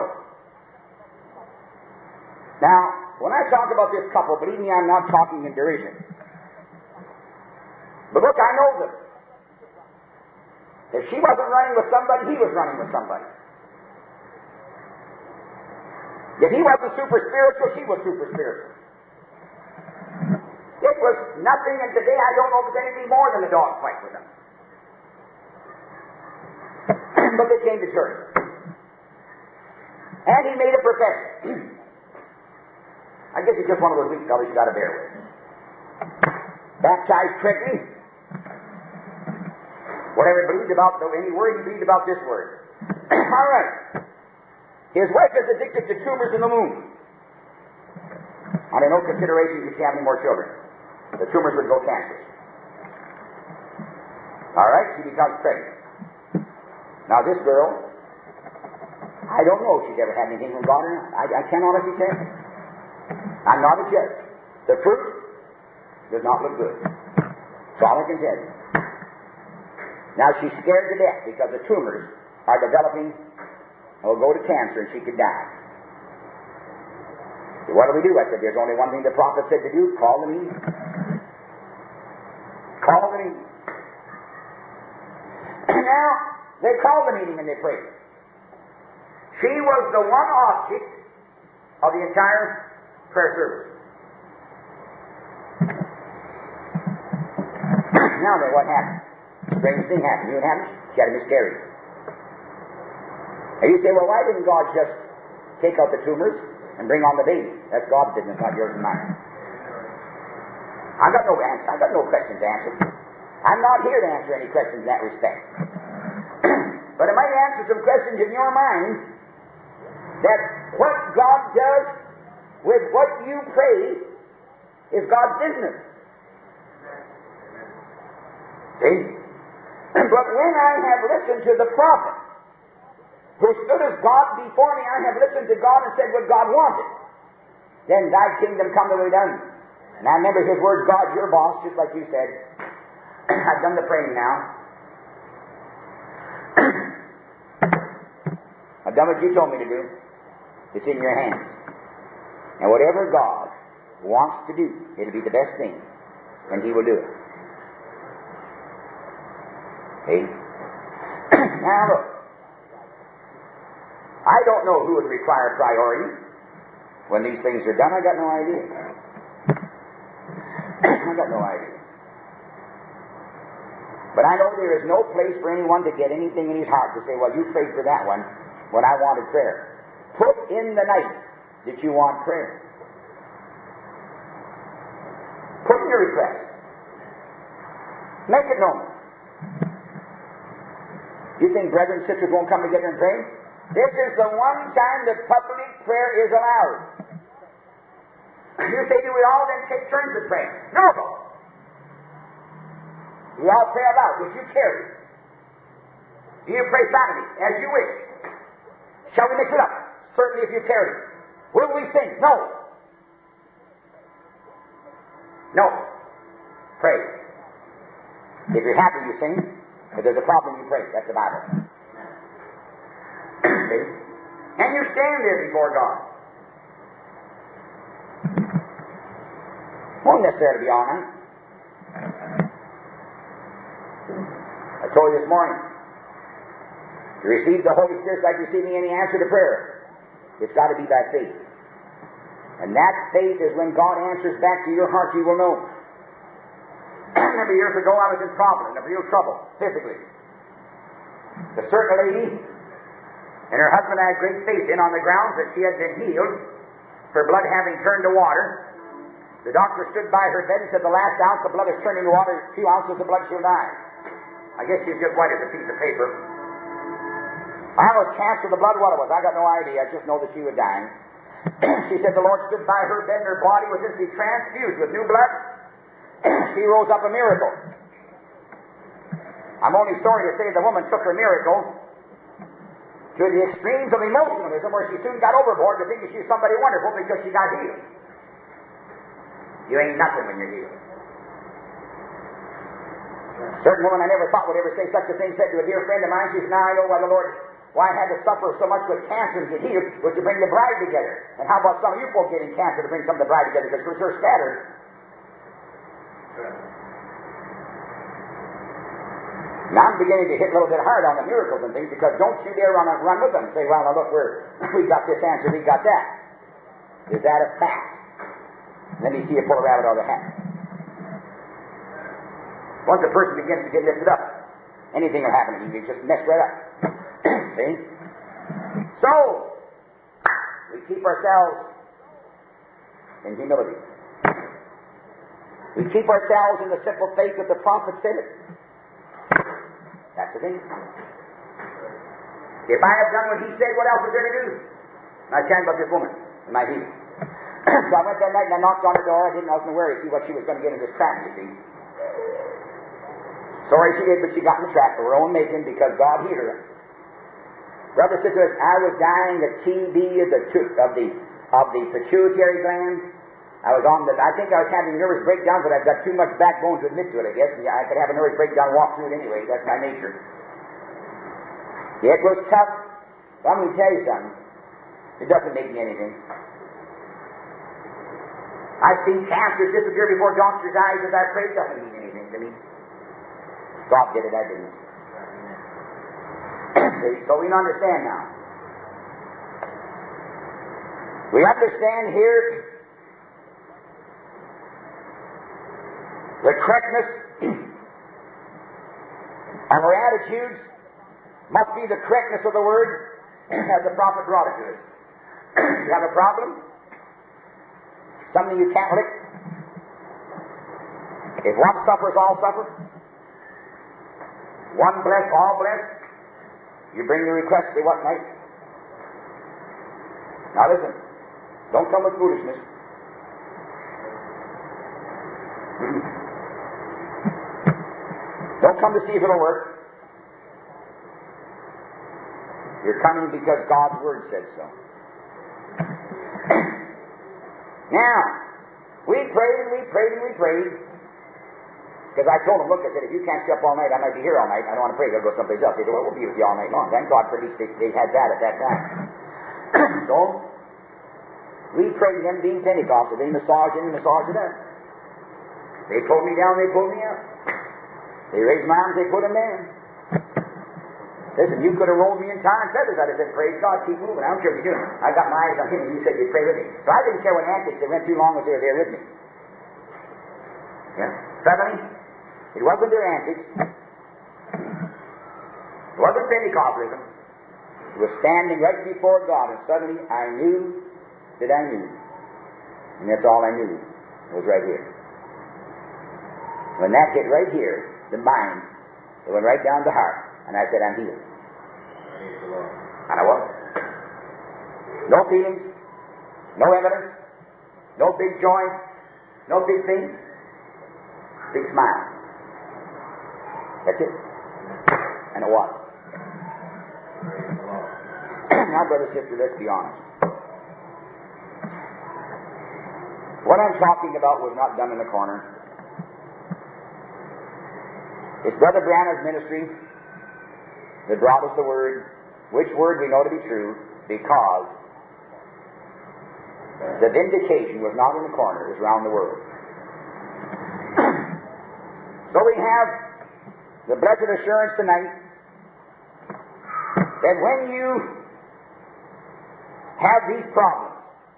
Now, when I talk about this couple, believe me, I'm not talking in derision. But look, I know them. If she wasn't running with somebody, he was running with somebody. If he wasn't super spiritual, she was super spiritual. It was nothing, and today I don't know if it's anything more than a dog fight with them. But they came to church. And he made a profession. I guess it's just one of those weak fellows you got to bear with. Baptized correctly. Whatever he believed about any word, he believed about this word. All right. His wife is addicted to tumors in the womb. Under no consideration could she have any more children. The tumors would go cancerous. All right, she becomes pregnant. Now this girl, I don't know if she's ever had anything from God or not. I can't honestly say. I'm not a judge. The fruit does not look good. That's all I can tell you. Now she's scared to death because the tumors are developing and will go to cancer and she could die. So what do we do? I said, there's only one thing the prophet said to do: call the meeting. Call the meeting. Now, they called the meeting and they prayed. She was the one object of the entire prayer service. Now then, what happened? Strange thing happened. You know what happened? She had a miscarriage. And you say, well, why didn't God just take out the tumors and bring on the baby? That's God's business, not yours and mine. I've got no answer. I've got no questions to answer. I'm not here to answer any questions in that respect. But it might answer some questions in your mind that what God does with what you pray is God's business. See? But when I have listened to the prophet who stood as God before me, I have listened to God and said what God wanted. Then thy kingdom come the way done. And I remember his words, God, your boss, just like you said. I've done the praying now. I've done what you told me to do. It's in your hands. And whatever God wants to do, it'll be the best thing, and He will do it. See? Now look, I don't know who would require priority when these things are done. I got no idea. I got no idea. But I know there is no place for anyone to get anything in his heart to say, well, you prayed for that one when I wanted prayer. Put in the night that you want prayer. Put in your request. Make it known. You think brethren and sisters won't come together and pray? This is the one time that public prayer is allowed. You say, do we all then take turns at praying? No. We all pray aloud, if you carry. Do you pray silently, as you wish? Shall we mix it up? Certainly if you carry. Will we sing? No. No. Pray. If you're happy, you sing. If there's a problem, you pray. That's the Bible. See? And you stand there before God. Won't necessarily be all night. I told you this morning, to receive the Holy Spirit like receiving any answer to prayer, it's got to be by faith. And that faith is when God answers back to your heart, you will know. I remember years ago I was in real trouble, physically. A certain lady and her husband I had great faith in on the grounds that she had been healed, her blood having turned to water. The doctor stood by her bed and said, the last ounce of blood has turned into water, 2 ounces of blood she'll die. I guess she's just white as a piece of paper. I was cancer, the blood, what it was, I got no idea. I just know that she was dying. She said the Lord stood by her bed and her body was instantly transfused with new blood. She rose up a miracle. I'm only sorry to say the woman took her miracle to the extremes of emotionalism where she soon got overboard to think that she's somebody wonderful because she got healed. You ain't nothing when you're healed. A certain woman I never thought would ever say such a thing said to a dear friend of mine, she said, now I know why the Lord, why I had to suffer so much with cancer and get healed, was to bring the bride together. And how about some of you folks getting cancer to bring some of the bride together, because we're sure scattered. Now I'm beginning to hit a little bit hard on the miracles and things, because don't you dare run with them and say, well, now look, we got this answer, we got that. Is that a fact? Let me see you pull a rabbit out of the hat. Once a person begins to get lifted up, anything will happen to you. You just mess right up. See? So, we keep ourselves in humility. We keep ourselves in the simple faith that the prophet said it. That's the thing. If I have done what he said, what else is there to do? I can't but this woman in my heat. So I went that night and I knocked on her door. I didn't know where to see what she was going to get in this trap, you see. Sorry she did, but she got in the trap of her own making because God healed her. Brother, sisters, I was dying of TB of the pituitary gland. I think I was having nervous breakdowns, but I've got too much backbone to admit to it, I guess. And I could have a nervous breakdown and walk through it anyway. That's my nature. It was tough. But I'm going to tell you something. It doesn't make me anything. I've seen cancer disappear before doctors' eyes as I prayed. It doesn't mean anything to me. God did it, I didn't. So we understand now. We understand here the correctness of our attitudes must be the correctness of the Word as the prophet brought it to us. You have a problem? Something you can't lick? If one suffers, all suffer. One blessed, all blessed. You bring your request to what night? Now listen, don't come with foolishness. Don't come to see if it'll work. You're coming because God's Word said so. Now, we prayed and we prayed and we prayed. Because I told them, look, I said, if you can't stay up all night, I might be here all night. I don't want to pray. They'll go someplace else. They said, well, we'll be with you all night long. Thank God for at least they had that at that time. So, we prayed them being Pentecostal. They massaged in and massaged it up. They pulled me down, they pulled me up. They raised my arms, they put them down. Listen, you could have rolled me in tar and feathers. I'd have said, praise God, keep moving. I don't care what you're doing. I got my eyes on him, and you said you'd pray with me. So I didn't care what antics they went too long as they were there with me. Yeah. Suddenly, it wasn't their antics. It wasn't Pentecostalism. It was standing right before God, and suddenly I knew that I knew. And that's all I knew. It was right here. When that hit right here, the mind, it went right down the heart. And I said, I'm healed. And I was. No feelings, no evidence, no big joy, no big thing, big smile. That's it. And it was. Now, brother, sister, let's be honest. What I'm talking about was not done in the corner. It's Brother Branham's ministry that brought us the Word, which Word we know to be true, because the vindication was not in the corner, it was around the world. So we have the blessed assurance tonight that when you have these problems,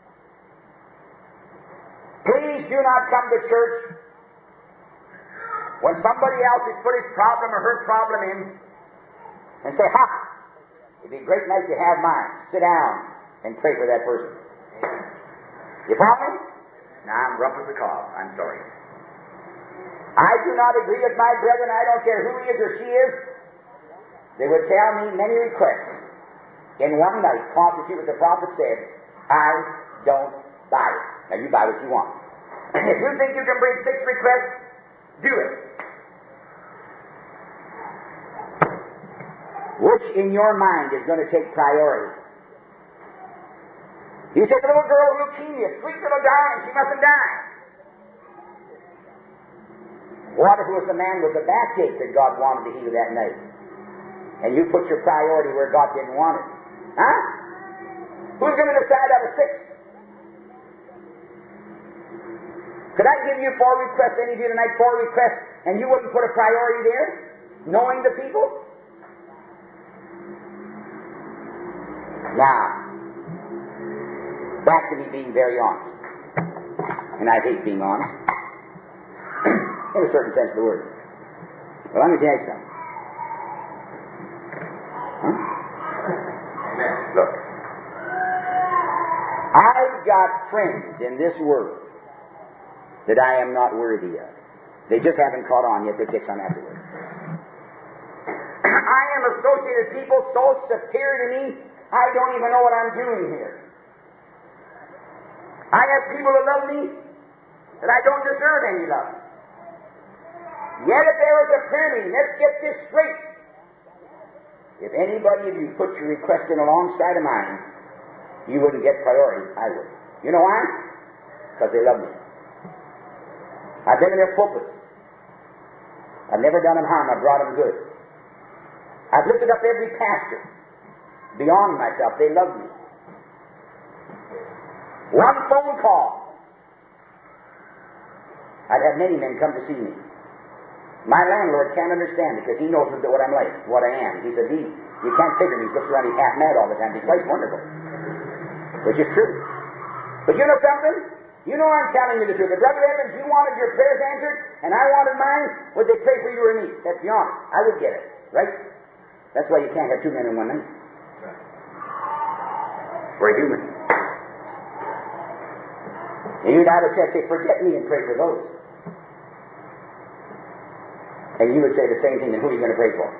please do not come to church when somebody else has put his problem or her problem in and say, ha, it'd be a great night to have mine. Sit down and pray for that person. You follow me? Now I'm rough as a cob. I'm sorry. I do not agree with my brethren. I don't care who he is or she is. They would tell me many requests in one night constitute what the prophet said. I don't buy it. Now you buy what you want. If you think you can bring 6 requests, do it. Which in your mind is going to take priority? You said the little girl with leukemia, sweet little darling, she mustn't die. What if it was the man with the backache that God wanted to heal that night? And you put your priority where God didn't want it? Huh? Who's going to decide out of 6? Could I give you 4 requests, any of you tonight, 4 requests, and you wouldn't put a priority there, knowing the people? Now, back to me being very honest. And I hate being honest. In a certain sense of the word. But let me tell you something. Huh? Look. I've got friends in this world that I am not worthy of. They just haven't caught on yet. They catch on afterwards. I am associated with people so superior to me, I don't even know what I'm doing here. I have people who love me that I don't deserve any love. Yet if there was a prayer meeting, let's get this straight. If anybody of you put your request in alongside of mine, you wouldn't get priority. I would. You know why? Because they love me. I've been in their pulpits. I've never done them harm. I've brought them good. I've lifted up every pastor beyond myself. They love me. One phone call, I'd have many men come to see me. My landlord can't understand it because he knows what I'm like, what I am. He said, you can't figure me. He looks around, he's half mad all the time. He's quite wonderful. Which is true. But you know something? You know I'm telling you the truth. If Brother Evans, you wanted your prayers answered, and I wanted mine, would they pray for you or me? Let's be honest. I would get it. Right? That's why you can't have 2 men in one night. We're human. And you'd have said, say, forget me and pray for those. And you would say the same thing, then who are you going to pray for?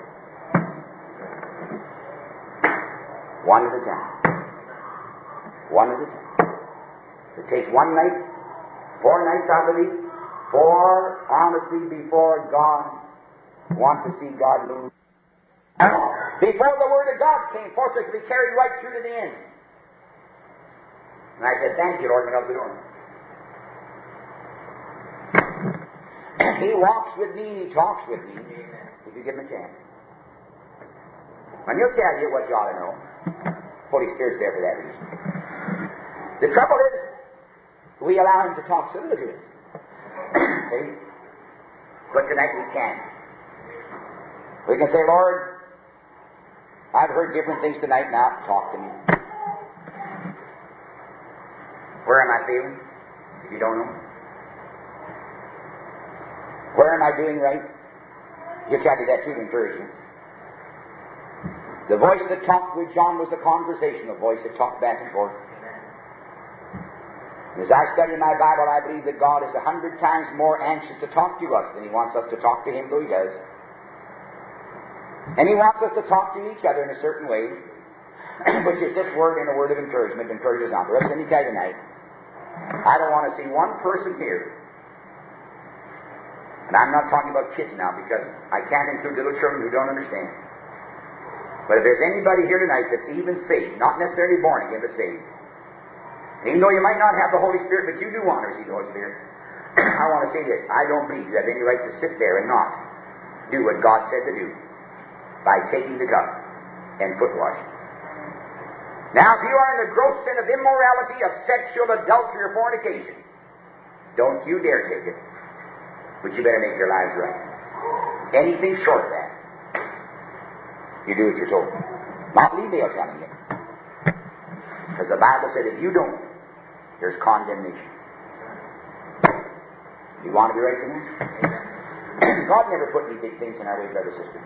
One at a time. One at a time. It takes one night, 4 nights out of the week, 4 honestly before God want to see God move. Before the Word of God came forth, it could be carried right through to the end. And I said, thank you, Lord, and out the door. He walks with me and He talks with me, if you give Him a chance. And He'll tell you what you ought to know. Holy Spirit's there for that reason. The trouble is, we allow Him to talk similar to us. See? But tonight we can. We can say, Lord, I've heard different things tonight. Now, talk to me. Where am I failing? If you don't know. Where am I doing right? You try to do that too, encouragement. The voice that talked with John was a conversational voice that talked back and forth. And as I study my Bible, I believe that God is 100 times more anxious to talk to us than He wants us to talk to Him, though He does. And He wants us to talk to each other in a certain way, which is this word and a word of encouragement. Encourages not. But let me tell you tonight, I don't want to see one person here, and I'm not talking about kids now because I can't include little children who don't understand. But if there's anybody here tonight that's even saved, not necessarily born again, but saved, even though you might not have the Holy Spirit, but you do want to receive the Holy Spirit, I want to say this. I don't believe you have any right to sit there and not do what God said to do by taking the cup and foot washing. Now, if you are in the gross sin of immorality, of sexual adultery or fornication, don't you dare take it. But you better make your lives right. Anything short of that, you do what you're told. Not leave else telling you. Because the Bible said if you don't, there's condemnation. You want to be right tonight? God never put any big things in our way, brother, sister.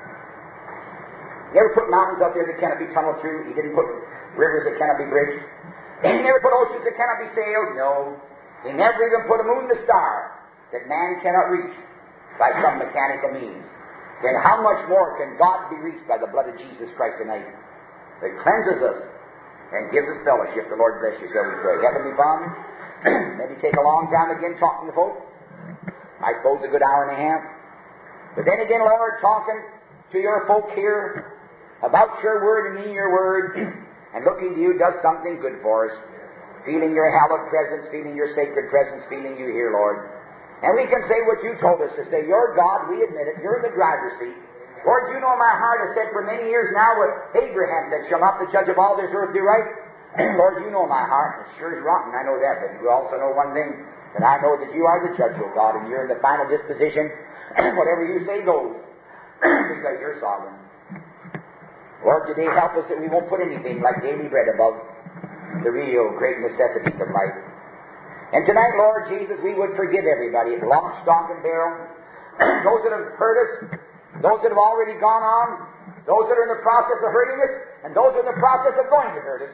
He never put mountains out there that cannot be tunneled through. He didn't put rivers that cannot be bridged. He never put oceans that cannot be sailed. No. He never even put a moon and a star that man cannot reach by some mechanical means. Then how much more can God be reached by the blood of Jesus Christ tonight that cleanses us and gives us fellowship? The Lord bless you, shall we pray. Heavenly Father, maybe take a long time again talking to folk. I suppose a good hour and a half. But then again, Lord, talking to your folk here about your word and in your word, and looking to you does something good for us. Feeling your hallowed presence, feeling your sacred presence, feeling you here, Lord. And we can say what you told us to say. You're God, we admit it. You're in the driver's seat. Lord, you know my heart has said for many years now what Abraham said, shall not the judge of all this earth do right? Lord, you know my heart. It sure is rotten, I know that. But you also know one thing, that I know that you are the judge, O God, and you're in the final disposition. Whatever you say goes, because you're sovereign. Lord, today help us that we won't put anything like daily bread above the real great necessities of life. And tonight, Lord Jesus, we would forgive everybody at lock, stock, and barrel. Those that have hurt us, those that have already gone on, those that are in the process of hurting us, and those that are in the process of going to hurt us.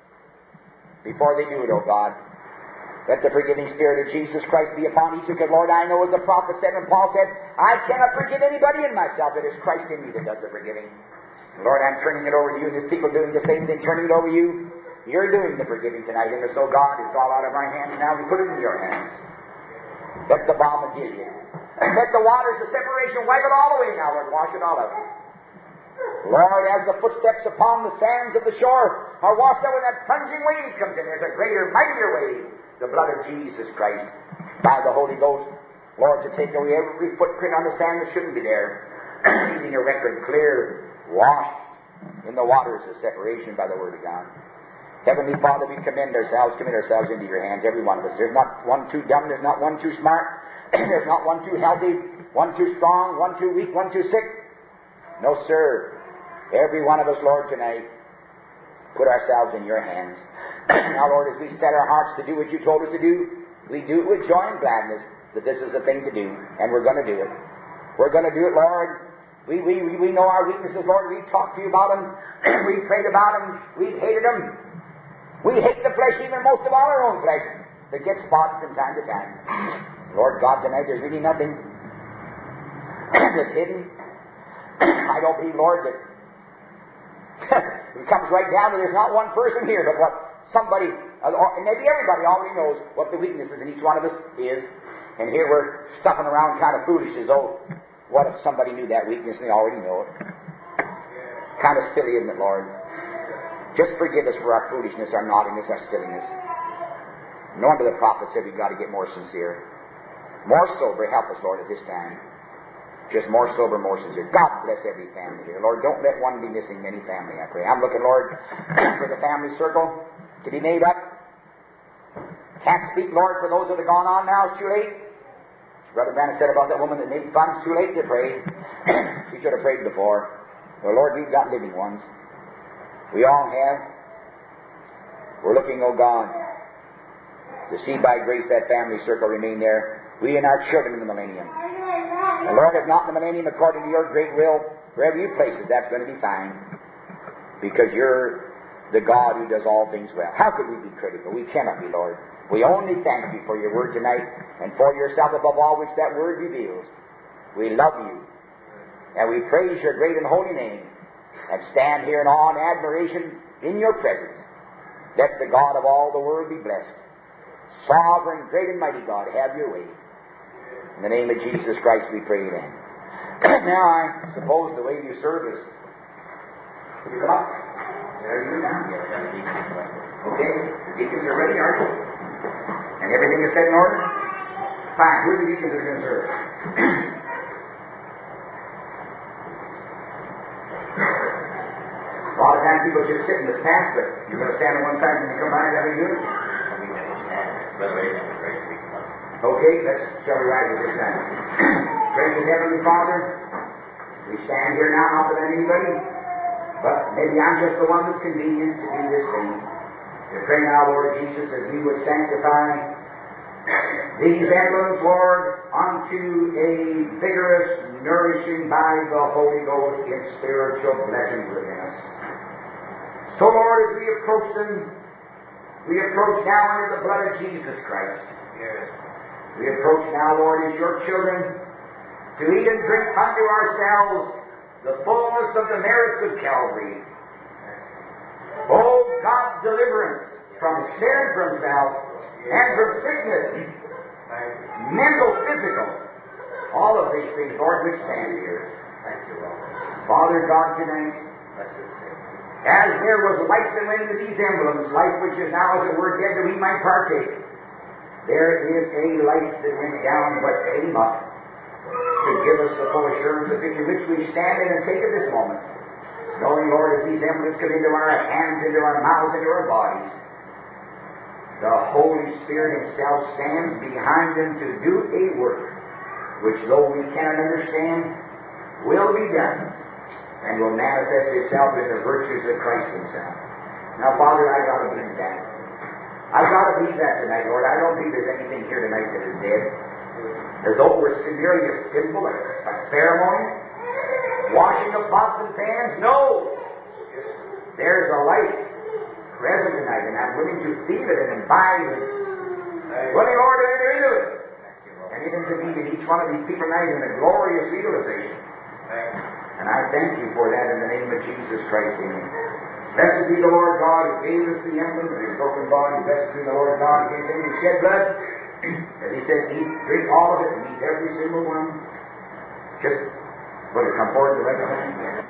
Before they do it, O God, let the forgiving Spirit of Jesus Christ be upon each. Because, Lord, I know as the prophet said and Paul said, I cannot forgive anybody in myself. It is Christ in me that does the forgiving. Lord, I'm turning it over to you, and there's people doing the same thing, turning it over to you. You're doing the forgiving tonight, and so God, it's all out of our hands now. We put it in your hands. Let the balm of Gilead, let the waters of separation wipe it all away now, Lord. Wash it all out. Lord, as the footsteps upon the sands of the shore are washed out when that plunging wave comes in, there's a greater, mightier wave, the blood of Jesus Christ, by the Holy Ghost, Lord, to take away every footprint on the sand that shouldn't be there, leaving a record clear, washed in the waters of separation by the Word of God. Heavenly Father, we commit ourselves into your hands, every one of us. There's not one too dumb, there's not one too smart, there's not one too healthy, one too strong, one too weak, one too sick. No, sir. Every one of us, Lord, tonight, put ourselves in your hands. Now, Lord, as we set our hearts to do what you told us to do, we do it with joy and gladness that this is the thing to do, and we're going to do it. We're going to do it, Lord. We know our weaknesses, Lord. We've talked to you about them. We've prayed about them. We've hated them. We hate the flesh, even most of all our own flesh, that gets spotted from time to time. Lord God, tonight there's really nothing that's hidden. I don't believe, Lord, that it comes right down to there's not one person here, but what somebody, or maybe everybody already knows what the weaknesses in each one of us is. And here we're stuffing around kind of foolish as though, what if somebody knew that weakness and they already know it? Kind of silly, isn't it, Lord? Just forgive us for our foolishness, our naughtiness, our silliness. No wonder the prophet said we've got to get more sincere. More sober. Help us, Lord, at this time. Just more sober, more sincere. God bless every family here. Lord, don't let one be missing many family, I pray. I'm looking, Lord, for the family circle to be made up. Can't speak, Lord, for those that have gone on now. It's too late. Brother Brandon said about that woman that made fun. It's too late to pray. She should have prayed before. Well, Lord, we've got living ones. We all have. We're looking, O God, to see by grace that family circle remain there. We and our children in the millennium. And Lord, if not in the millennium, according to your great will, wherever you place it, that's going to be fine. Because you're the God who does all things well. How could we be critical? We cannot be, Lord. We only thank you for your word tonight and for yourself above all which that word reveals. We love you. And we praise your great and holy name and stand here in awe and admiration in your presence. Let the God of all the world be blessed. Sovereign, great and mighty God, have your way. In the name of Jesus Christ we pray, amen. Now I suppose the way you serve is... Will you come up? There you go down. Okay, the deacons are ready, are you? And everything is set in order? Fine, who are the deacons that are going to serve? A lot of times people just sit in the path, but you're going to stand on one side and you come by and have you do it? Okay, shall we rise at this time? Gracious Heavenly Father, we stand here now not to let anybody, but maybe I'm just the one that's convenient to do this thing. We pray now, Lord Jesus, that you would sanctify these emblems, Lord, unto a vigorous nourishing by the Holy Ghost in spiritual blessings within us. So, Lord, as we approach them, we approach now under the blood of Jesus Christ. Yes. We approach now, Lord, as your children, to eat and drink unto ourselves the fullness of the merits of Calvary. Oh, God's deliverance from sin, from self, and from sickness, mental, physical, all of these things, Lord, which stand here. Thank you, Lord. Father God, tonight, as there was life that went into these emblems, life which is now, as it were, dead that we might partake, there is a life that went down but came up to give us the full assurance of victory, which we stand in and take at this moment, knowing, Lord, as these emblems come into our hands, into our mouths, into our bodies, the Holy Spirit Himself stands behind them to do a work which, though we cannot understand, will be done and will manifest itself in the virtues of Christ Himself. Now, Father, I've got to believe that. I've got to believe that tonight, Lord. I don't think there's anything here tonight that is dead. As though we're merely a symbol, a ceremony, washing of pots and pans. No! There's a life present tonight, and I'm willing to feel it and imbibe it. Willing, Lord, to enter into it. And even to be in each one of these people tonight in a glorious realization. And I thank you for that in the name of Jesus Christ. Amen. Blessed be the Lord God who gave us the emblem of His broken body. Blessed be the Lord God who gave Him His shed blood. As He said, eat, drink all of it, and eat every single one. Just will it come forward to the resurrection?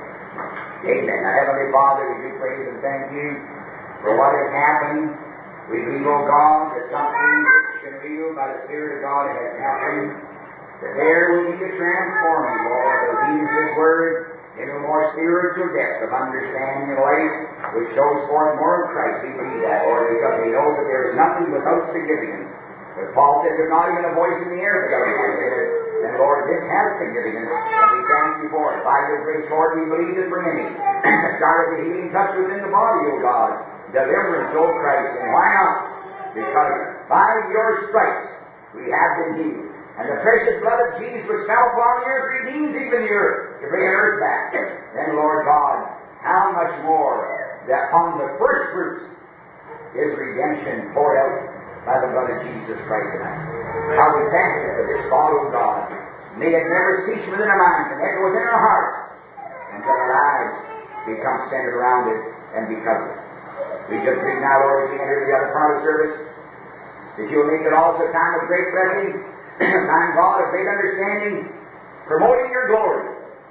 Amen. Now, Heavenly Father, we do praise and thank you for what has happened. We believe, O God, that something rich and real by the Spirit of God has happened. That there will be a transforming, Lord, of these His Word into a more spiritual depth of understanding and life, which shows forth more of Christ. We believe that, Lord, because we know that there is nothing without significance. As Paul said, there's not even a voice in the air that doesn't have it. And Lord, this has significance, and we thank you for it. By your grace, Lord, we believe it for many. Started the healing touch within the body, O God. Deliverance, O Christ. And why not? Because by your stripes we have been healed. And the precious blood of Jesus which fell upon the earth redeems even the earth to bring the earth back. Then, Lord God, how much more that on the first fruits is redemption poured out by the blood of Jesus Christ tonight. How we thank you for this thought, O God. May it never cease within our minds and echo within our hearts until our lives become centered around it and because of it. We just read now, Lord, as we enter the other part of the service, that you'll make it also a time of great blessing, a time, God, of great understanding, promoting your glory,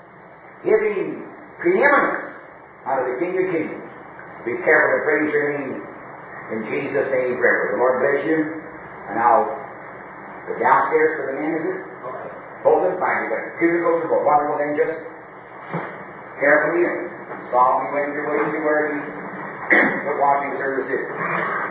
giving preeminence out of the King of Kings. Be careful to praise your name. In Jesus' name, forever. The Lord bless you. And I'll go downstairs for the men, is it? Hold them, fine. But cubicles are one will then just carefully and solemnly went your way to where the washing service is.